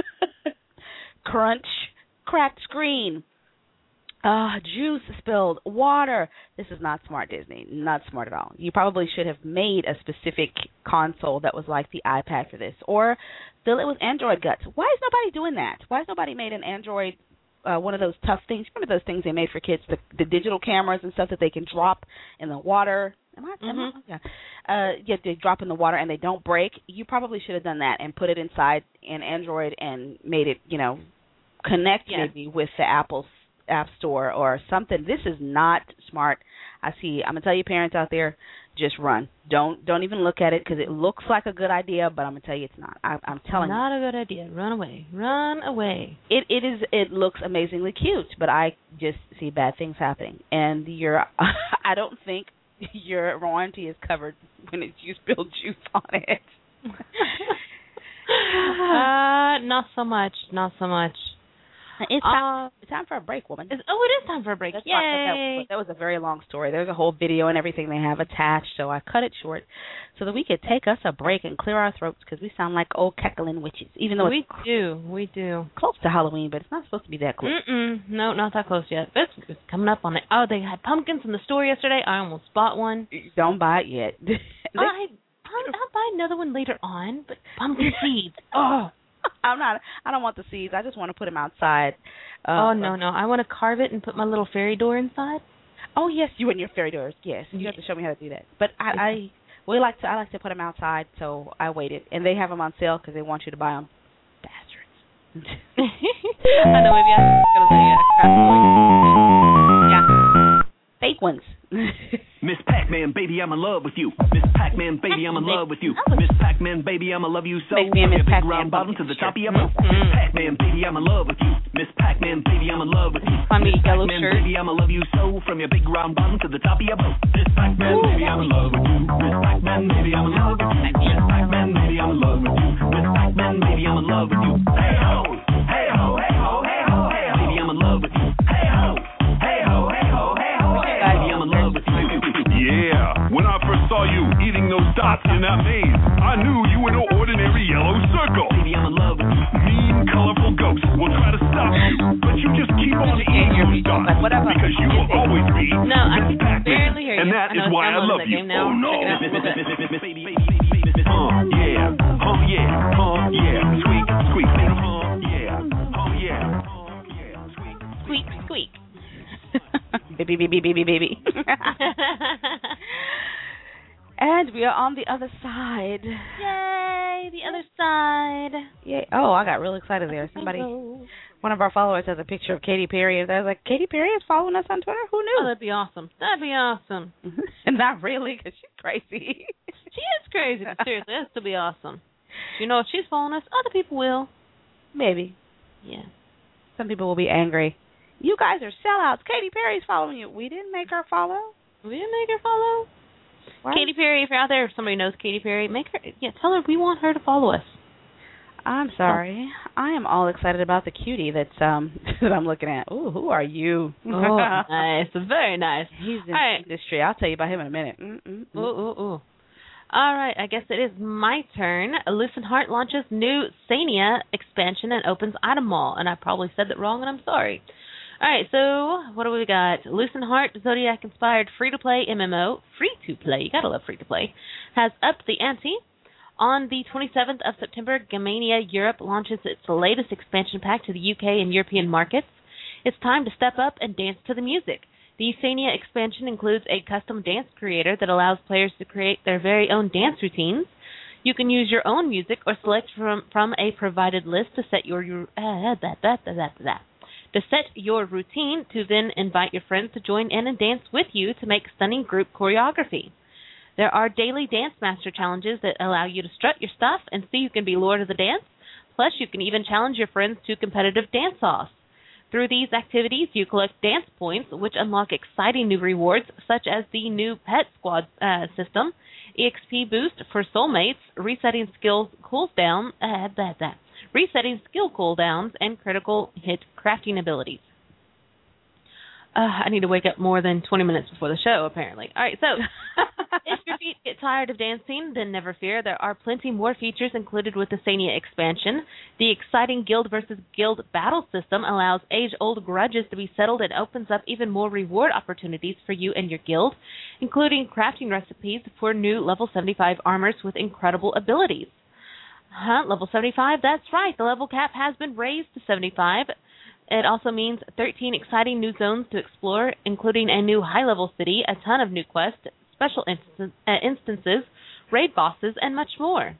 Crunch, cracked screen, Uh, juice spilled, water. This is not smart, Disney. Not smart at all. You probably should have made a specific console that was like the iPad for this, or fill it with Android guts. Why is nobody doing that? Why has nobody made an Android, uh, one of those tough things? Remember those things they made for kids, the, the digital cameras and stuff that they can drop in the water? Am I? Am Mm-hmm. I yeah. Uh, yeah, they drop in the water and they don't break. You probably should have done that and put it inside an Android and made it, you know, connect yeah. maybe with the Apple's App Store or something. This is not smart. I see. I'm gonna tell you, parents out there, just run. Don't don't even look at it because it looks like a good idea, but I'm gonna tell you it's not. I, I'm telling not you, not a good idea. Run away. Run away. It it is. It looks amazingly cute, but I just see bad things happening. And your, I don't think your warranty is covered when it, you spill juice on it. uh, not so much. Not so much. It's time, uh, it's time for a break, woman. It's, oh, it is time for a break. That's Yay! That, that was a very long story. There's a whole video and everything they have attached, so I cut it short so that we could take us a break and clear our throats because we sound like old cackling witches, even though we it's do. We do. Close to Halloween, but it's not supposed to be that close. Mm-mm. No, not that close yet. It's, it's coming up on it. Oh, they had pumpkins in the store yesterday. I almost bought one. Don't buy it yet. they, I, I'll, I'll buy another one later on, but pumpkin seeds. Oh. I'm not. I don't want the seeds. I just want to put them outside. Uh, oh no, no! I want to carve it and put my little fairy door inside. Oh yes, you and your fairy doors. Yes, you yeah. have to show me how to do that. But I, I, we like to. I like to put them outside, so I waited, and they have them on sale because they want you to buy them. Bastards. I know. Maybe I'm gonna say yeah, crap. Yeah, fake ones. Miss Pac-Man, baby, I'm in love with you. Miss Pac-Man, baby, I'm in love with you. Miss Pac-Man, baby, I'ma love you so. Make me a Miss Pac-Man bottom to the top of your mouth. Miss Pac-Man, baby, I'm in love with you. Miss Pac-Man, baby, I'm in love with you. Find me a yellow Pac-Man, shirt. baby, I'ma love you so. From your big round bottom to the top of your boat. Miss Pac-Man, baby, I'm in love with you. Miss Pac-Man, baby, I'm in love with you. Miss Pac-Man, baby, I'm in love with you. Miss Pac-Man, baby, I'm in love with you. Hey ho, hey ho, hey ho, hey ho, hey ho. Baby, I'm in love with you. Hey ho, hey ho, hey ho, hey ho, hey ho. Baby, I'm in love with you. Yeah, when I first saw you eating those dots in that maze, I knew you were no ordinary scary yellow circle. Baby, I'm in love with you. Mean, colorful ghosts will try to stop you, but you just keep on eating your stuff because you will always be No, I can Miss barely hear you. And that I know is why I it's love that you. game now. Oh no. Check it out. Uh, yeah. Oh yeah. Oh yeah. Squeak, squeak. Oh yeah. Oh yeah. Oh yeah. Squeak, Squeak, squeak. baby, baby, baby, baby. And we are on the other side. Yay, the other side. Yay. Oh, I got real excited there. Somebody, one of our followers has a picture of Katy Perry. And I was like, Katy Perry is following us on Twitter? Who knew? Oh, that'd be awesome. That'd be awesome. And not really, because she's crazy. She is crazy, but seriously, that'd still be awesome. You know, if she's following us, other people will. Maybe. Yeah. Some people will be angry. You guys are sellouts. Katy Perry's following you. We didn't make her follow. We didn't make her follow. What? Katy Perry, if you're out there, if somebody knows Katy Perry, make her. Yeah, tell her we want her to follow us. I'm sorry. I am all excited about the cutie that's um that I'm looking at. Ooh, who are you? Oh, nice. Very nice. He's in all right. the industry. I'll tell you about him in a minute. Mm-mm-mm. Ooh, ooh, ooh. All right, I guess it is my turn. Lucent Heart launches new Sania expansion and opens Item Mall. And I probably said that wrong, and I'm sorry. All right, so what do we got? Lucent Heart, Zodiac-inspired free-to-play M M O. Free-to-play, you gotta love free-to-play. Has upped the ante. On the twenty-seventh of September, Gamania Europe launches its latest expansion pack to the U K and European markets. It's time to step up and dance to the music. The Sania expansion includes a custom dance creator that allows players to create their very own dance routines. You can use your own music or select from, from a provided list to set your uh, that, that, that, that, that. to set your routine, to then invite your friends to join in and dance with you to make stunning group choreography. There are daily Dance Master challenges that allow you to strut your stuff and see who can be Lord of the Dance. Plus, you can even challenge your friends to competitive dance-offs. Through these activities, you collect dance points, which unlock exciting new rewards, such as the new Pet Squad uh, system, E X P boost for soulmates, resetting skills cooldown, uh, that, that, resetting skill cooldowns, and critical hit crafting abilities. Uh, I need to wake up more than twenty minutes before the show, apparently. All right, so if your feet get tired of dancing, then never fear. There are plenty more features included with the Sania expansion. The exciting Guild versus Guild battle system allows age-old grudges to be settled and opens up even more reward opportunities for you and your guild, including crafting recipes for new level seventy-five armors with incredible abilities. Huh, level seventy-five? That's right. The level cap has been raised to seventy-five. It also means thirteen exciting new zones to explore, including a new high-level city, a ton of new quests, special instan- uh, instances, raid bosses, and much more.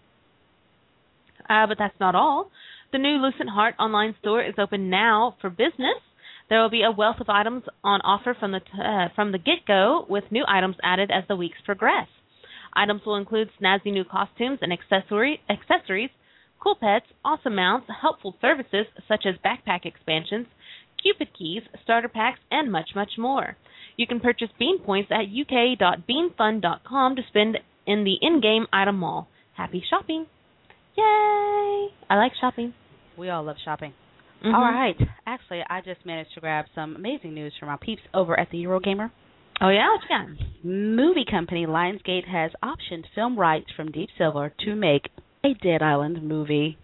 Uh, but that's not all. The new Lucent Heart online store is open now for business. There will be a wealth of items on offer from the t- uh, from the get-go, with new items added as the weeks progress. Items will include snazzy new costumes and accessory accessories, cool pets, awesome mounts, helpful services such as backpack expansions, Cupid keys, starter packs, and much, much more. You can purchase Bean points at u k dot bean fun dot com to spend in the in-game item mall. Happy shopping! Yay! I like shopping. We all love shopping. Mm-hmm. All right. Actually, I just managed to grab some amazing news from our peeps over at the Eurogamer. Oh, yeah? What you got? Movie company Lionsgate has optioned film rights from Deep Silver to make a Dead Island movie.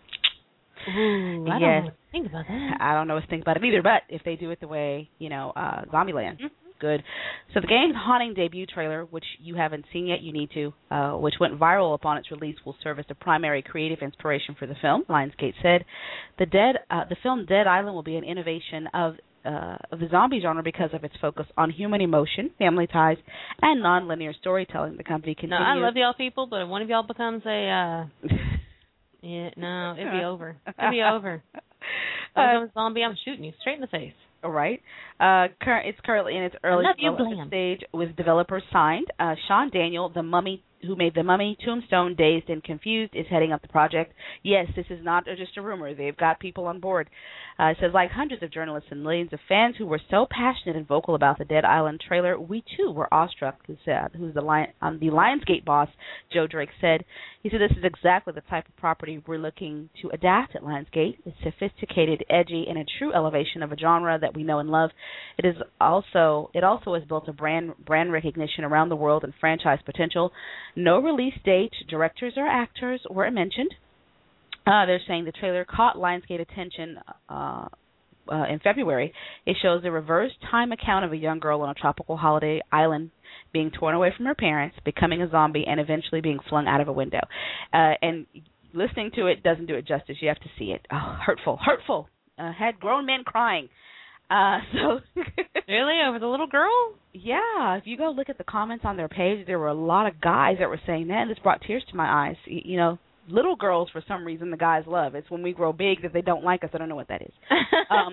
Ooh, I yes. don't know what to think about that. I don't know what to think about it either, but if they do it the way, you know, uh, Zombieland, Mm-hmm. good. So the game's Haunting debut trailer, which you haven't seen yet, you need to, uh, which went viral upon its release, will serve as the primary creative inspiration for the film, Lionsgate said. The Dead, uh, the film Dead Island will be an innovation of Uh, of the zombie genre because of its focus on human emotion, family ties, and non-linear storytelling. The company continues. No, I love y'all people, but if one of y'all becomes a, uh, yeah, no, it'd be over. It'd be over. If I become a zombie, I'm shooting you straight in the face. All right. Uh, cur- it's currently in its early development stage with developers signed. Uh, Sean Daniel, the mummy who made The Mummy, Tombstone, Dazed and Confused, is heading up the project. Yes, this is not just a rumor. They've got people on board. Uh, it says, like hundreds of journalists and millions of fans who were so passionate and vocal about the Dead Island trailer, we too were awestruck, who said, who's the, Lion, um, the Lionsgate boss, Joe Drake, said. He said, this is exactly the type of property we're looking to adapt at Lionsgate. It's sophisticated, edgy, and a true elevation of a genre that we know and love. It is also, it also has built a brand brand recognition around the world and franchise potential. No release date, directors, or actors were mentioned. Uh, they're saying the trailer caught Lionsgate attention uh, uh, in February. It shows a reverse time account of a young girl on a tropical holiday island being torn away from her parents, becoming a zombie, and eventually being flung out of a window. Uh, and listening to it doesn't do it justice. You have to see it. Oh, hurtful, hurtful. Uh, had grown men crying. Uh, so really, over the little girl? Yeah. If you go look at the comments on their page, there were a lot of guys that were saying that, and this brought tears to my eyes. You know, little girls, for some reason, the guys love. It's when we grow big that they don't like us. I don't know what that is. Um,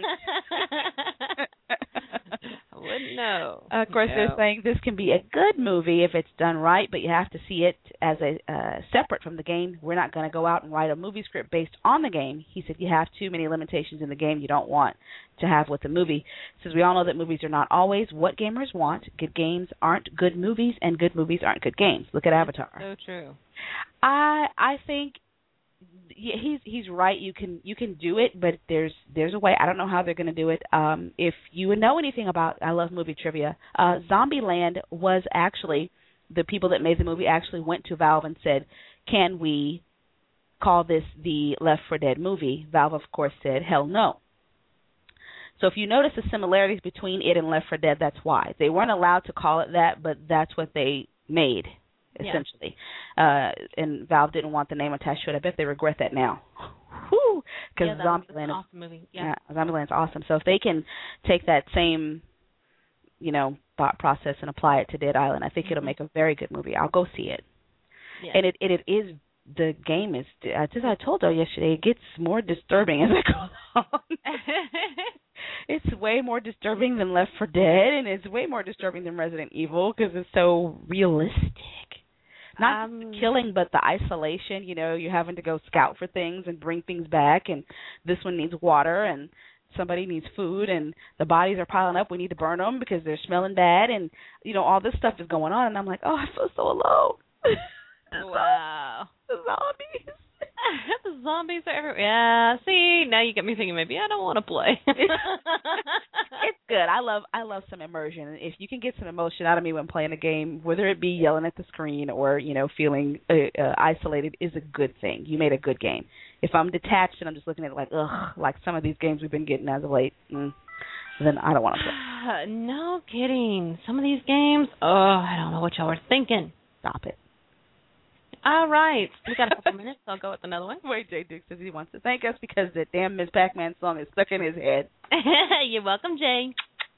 I wouldn't know. Of course, no. they're saying this can be a good movie if it's done right, but you have to see it as a uh, separate from the game. We're not going to go out and write a movie script based on the game. He said you have too many limitations in the game you don't want to have with the movie. Since we all know that movies are not always what gamers want, good games aren't good movies, and good movies aren't good games. Look at Avatar. So true. I I think yeah, he's he's right. You can you can do it, but there's there's a way. I don't know how they're going to do it. Um, if you know anything about, I love movie trivia. Uh, Zombieland was actually, the people that made the movie actually went to Valve and said, "Can we call this the Left four Dead movie?" Valve, of course, said, "Hell no." So if you notice the similarities between it and Left four Dead, that's why. They weren't allowed to call it that, but that's what they made, essentially. Yeah. Uh, and Valve didn't want the name attached to it. I bet they regret that now. Whew! Because yeah, Zombieland is awesome movie. Yeah. yeah, Zombieland's awesome. So if they can take that same, you know, thought process and apply it to Dead Island, I think mm-hmm. it'll make a very good movie. I'll go see it. Yeah. And it, it it is, the game is, as I told her yesterday, it gets more disturbing as it goes on. It's way more disturbing than Left four Dead, and it's way more disturbing than Resident Evil because it's so realistic. Not um, the killing, but the isolation. You know, you're having to go scout for things and bring things back, and this one needs water, and somebody needs food, and the bodies are piling up. We need to burn them because they're smelling bad, and, you know, all this stuff is going on, and I'm like, oh, I feel so alone. Wow. The zombies. The zombies are everywhere. Yeah, see, now you get me thinking maybe I don't want to play. It's good. I love I love some immersion. If you can get some emotion out of me when playing a game, whether it be yelling at the screen or, you know, feeling uh, uh, isolated, is a good thing. You made a good game. If I'm detached and I'm just looking at it like, ugh, like some of these games we've been getting as of late, mm, then I don't want to play. No kidding. Some of these games, oh, I don't know what y'all were thinking. Stop it. All right. We got a couple minutes, so I'll go with another one. Wait, Jay Duke says he wants to thank us because the damn Miz Pac-Man song is stuck in his head. You're welcome, Jay.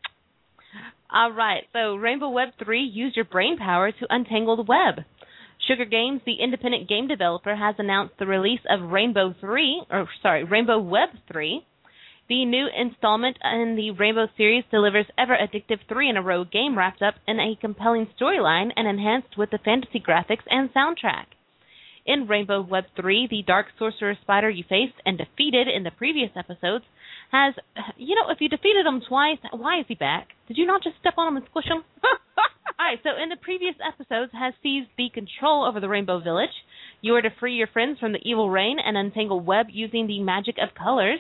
All right. So Rainbow Web three, use your brain power to untangle the web. Sugar Games, the independent game developer, has announced the release of Rainbow three, or sorry, Rainbow Web three. The new installment in the Rainbow series delivers ever-addictive three-in-a-row game wrapped up in a compelling storyline and enhanced with the fantasy graphics and soundtrack. In Rainbow Web three, the Dark Sorcerer Spider you faced and defeated in the previous episodes has, you know, if you defeated him twice, why is he back? Did you not just step on him and squish him? All right, so in the previous episodes has seized the control over the Rainbow Village. You are to free your friends from the evil rain and untangle web using the magic of colors.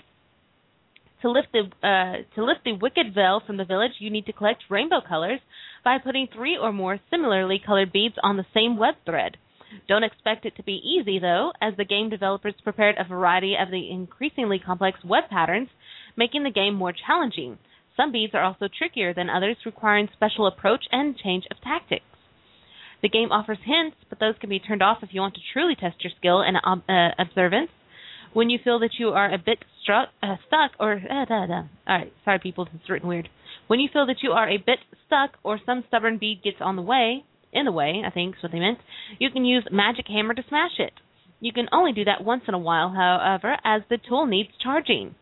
To lift the uh, to lift the wicked veil from the village, you need to collect rainbow colors by putting three or more similarly colored beads on the same web thread. Don't expect it to be easy, though, as the game developers prepared a variety of the increasingly complex web patterns, making the game more challenging. Some beads are also trickier than others, requiring special approach and change of tactics. The game offers hints, but those can be turned off if you want to truly test your skill and uh, observance. When you feel that you are a bit struck, uh, stuck or... Uh, da, da. All right, sorry, people, this is written weird. When you feel that you are a bit stuck or some stubborn bead gets on the way, in the way, I think is what they meant, you can use Magic Hammer to smash it. You can only do that once in a while, however, as the tool needs charging.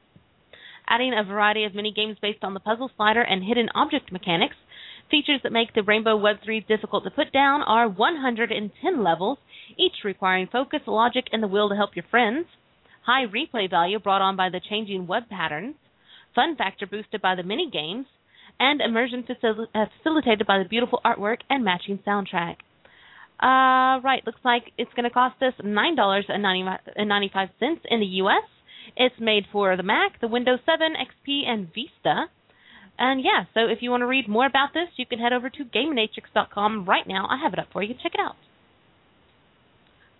Adding a variety of mini-games based on the puzzle slider and hidden object mechanics, features that make the Rainbow Web three difficult to put down are one hundred ten levels, each requiring focus, logic, and the will to help your friends, high replay value brought on by the changing web patterns, fun factor boosted by the mini-games, and immersion facil- uh, facilitated by the beautiful artwork and matching soundtrack. Uh, right, looks like it's going to cost us nine dollars and ninety-five cents in the U S It's made for the Mac, the Windows seven, X P, and Vista. And yeah, so if you want to read more about this, you can head over to GameNatrix dot com right now. I have it up for you. Check it out.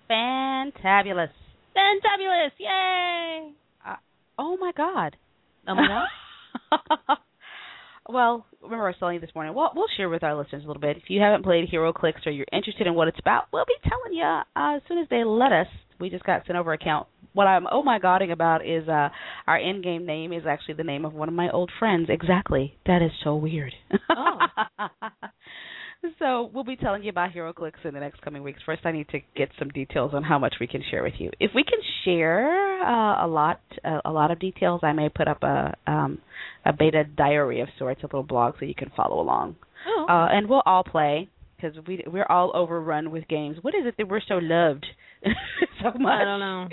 fantabulous. Fantabulous! Yay! Uh, oh my God. Oh my God. Well, remember I was telling you this morning. Well, we'll share with our listeners a little bit. If you haven't played HeroClix or you're interested in what it's about, we'll be telling you uh, as soon as they let us. We just got sent over account. What I'm oh my godding about is uh, our in-game name is actually the name of one of my old friends. Exactly. That is so weird. Oh. So we'll be telling you about HeroClix in the next coming weeks. First, I need to get some details on how much we can share with you. If we can share uh, a lot, uh, a lot of details, I may put up a um, a beta diary of sorts, a little blog, so you can follow along. Oh. Uh, and we'll all play because we we're all overrun with games. What is it that we're so loved so much? I don't know.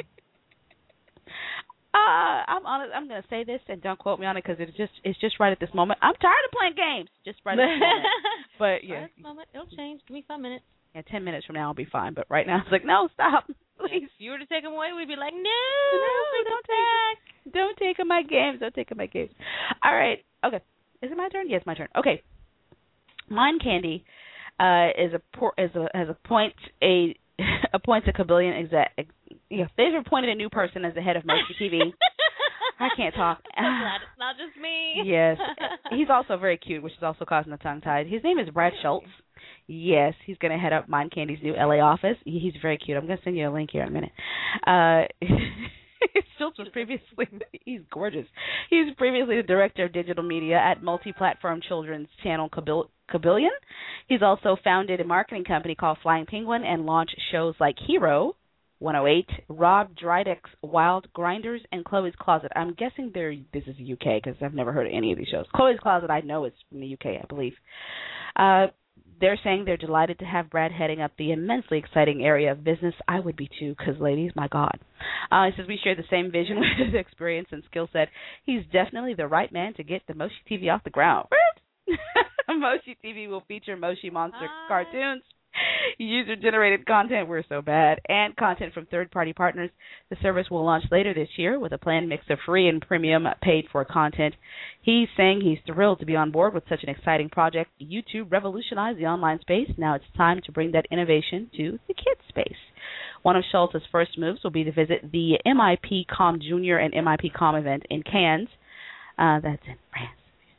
Uh, I'm honest. I'm going to say this, and don't quote me on it because it's just it's just right at this moment. I'm tired of playing games. Just right at this moment. But yeah, right at this moment, it'll change. Give me five minutes. Yeah, ten minutes from now I'll be fine. But right now it's like, no, stop, please. If you were to take them away, we'd be like, no, no don't take, don't take my games. Don't take my games. All right. Okay. Is it my turn? Yes, my turn. Okay. Mind Candy uh, is a por- is a has appoint a appoints a Kabillion exec. Ex- yeah, they've appointed a new person as the head of Moshi T V. I can't talk. I'm glad it's not just me. Yes. He's also very cute, which is also causing the tongue-tied. His name is Brad Schultz. Yes, he's going to head up Mind Candy's new L A office. He's very cute. I'm going to send you a link here in a minute. Uh, Schultz was previously, he's gorgeous. He was previously the director of digital media at multi-platform children's channel Kabil- Kabillion. He's also founded a marketing company called Flying Penguin and launched shows like Hero one oh eight, Rob Dyrdek's Wild Grinders, and Chloe's Closet. I'm guessing they're this is U K because I've never heard of any of these shows. Chloe's Closet I know is from the U K, I believe. Uh, they're saying they're delighted to have Brad heading up the immensely exciting area of business. I would be too, because ladies, my God. Uh, he says we share the same vision with his experience and skill set. He's definitely the right man to get the Moshi T V off the ground. Moshi T V will feature Moshi Monster Hi. cartoons, user-generated content, we're so bad, and content from third-party partners. The service will launch later this year with a planned mix of free and premium paid-for content. He's saying he's thrilled to be on board with such an exciting project. YouTube revolutionized the online space. Now it's time to bring that innovation to the kids' space. One of Schultz's first moves will be to visit the M I P Com Junior and M I P Com event in Cannes. Uh, that's in France.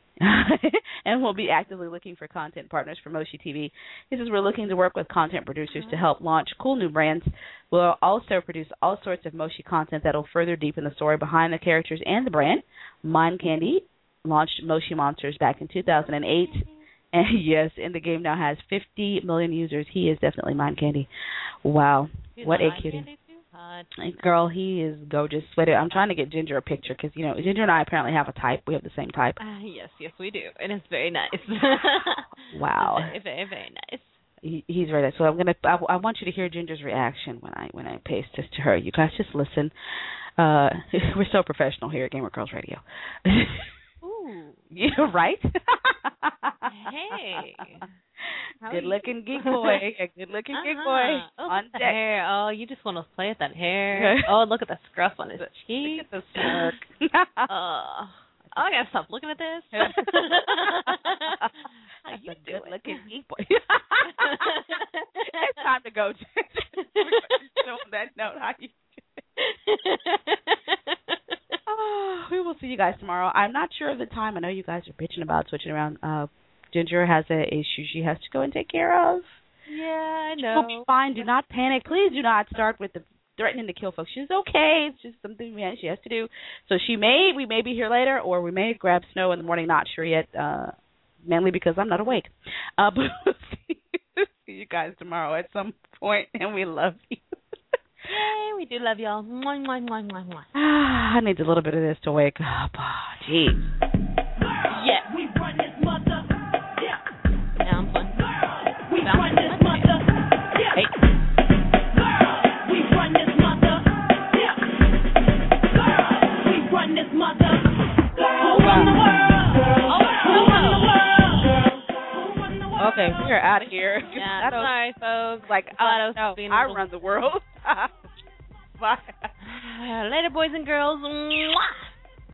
And we'll be actively looking for content partners for Moshi T V. He says we're looking to work with content producers to help launch cool new brands. We'll also produce all sorts of Moshi content that will further deepen the story behind the characters and the brand. Mind Candy launched Moshi Monsters back in two thousand eight. And yes, and the game now has fifty million users. He is definitely Mind Candy. Wow. He's what a cutie. Girl, he is gorgeous. Wait, I'm trying to get Ginger a picture because, you know, Ginger and I apparently have a type. We have the same type. Uh, yes, yes, we do. And it's very nice. Wow. Very, very, very nice. He, he's very nice. So I'm going to, I, I want you to hear Ginger's reaction when I when I paste this to her. You guys just listen. Uh, we're so professional here at Gamer Girls Radio. Ooh. Yeah, right? Hey. Good-looking geek boy. A good-looking uh-huh. geek boy. Oh, on deck. Hair. Oh, you just want to play with that hair. Oh, look at the scruff on his cheek. Look at the smirk. Oh, I got to stop looking at this. How you a good-looking geek boy. It's time to go. On that note, how you Oh, we will see you guys tomorrow. I'm not sure of the time. I know you guys are bitching about switching around. Uh, Ginger has an issue she has to go and take care of. Yeah, I know. She'll be fine. Do not panic. Please do not start with the threatening to kill folks. She's okay. It's just something she has to do. So she may, we may be here later, or we may grab Snow in the morning. Not sure yet, uh, mainly because I'm not awake. Uh, but we'll see, see you guys tomorrow at some point, and we love you. Yay, we do love y'all. Mwah, mwah, mwah, mwah, mwah. I need a little bit of this to wake up. Oh, jeez. Yeah. We run this mother. Yeah. Now I'm fun. We run this mother. Yeah. Hey. We run this mother. Yeah. We run this mother. Who run the world? Oh, who run the world? Okay, we're out of here. Yeah, sorry, folks. Like, I, no, I run the world. Bye. Later, boys and girls. Mwah.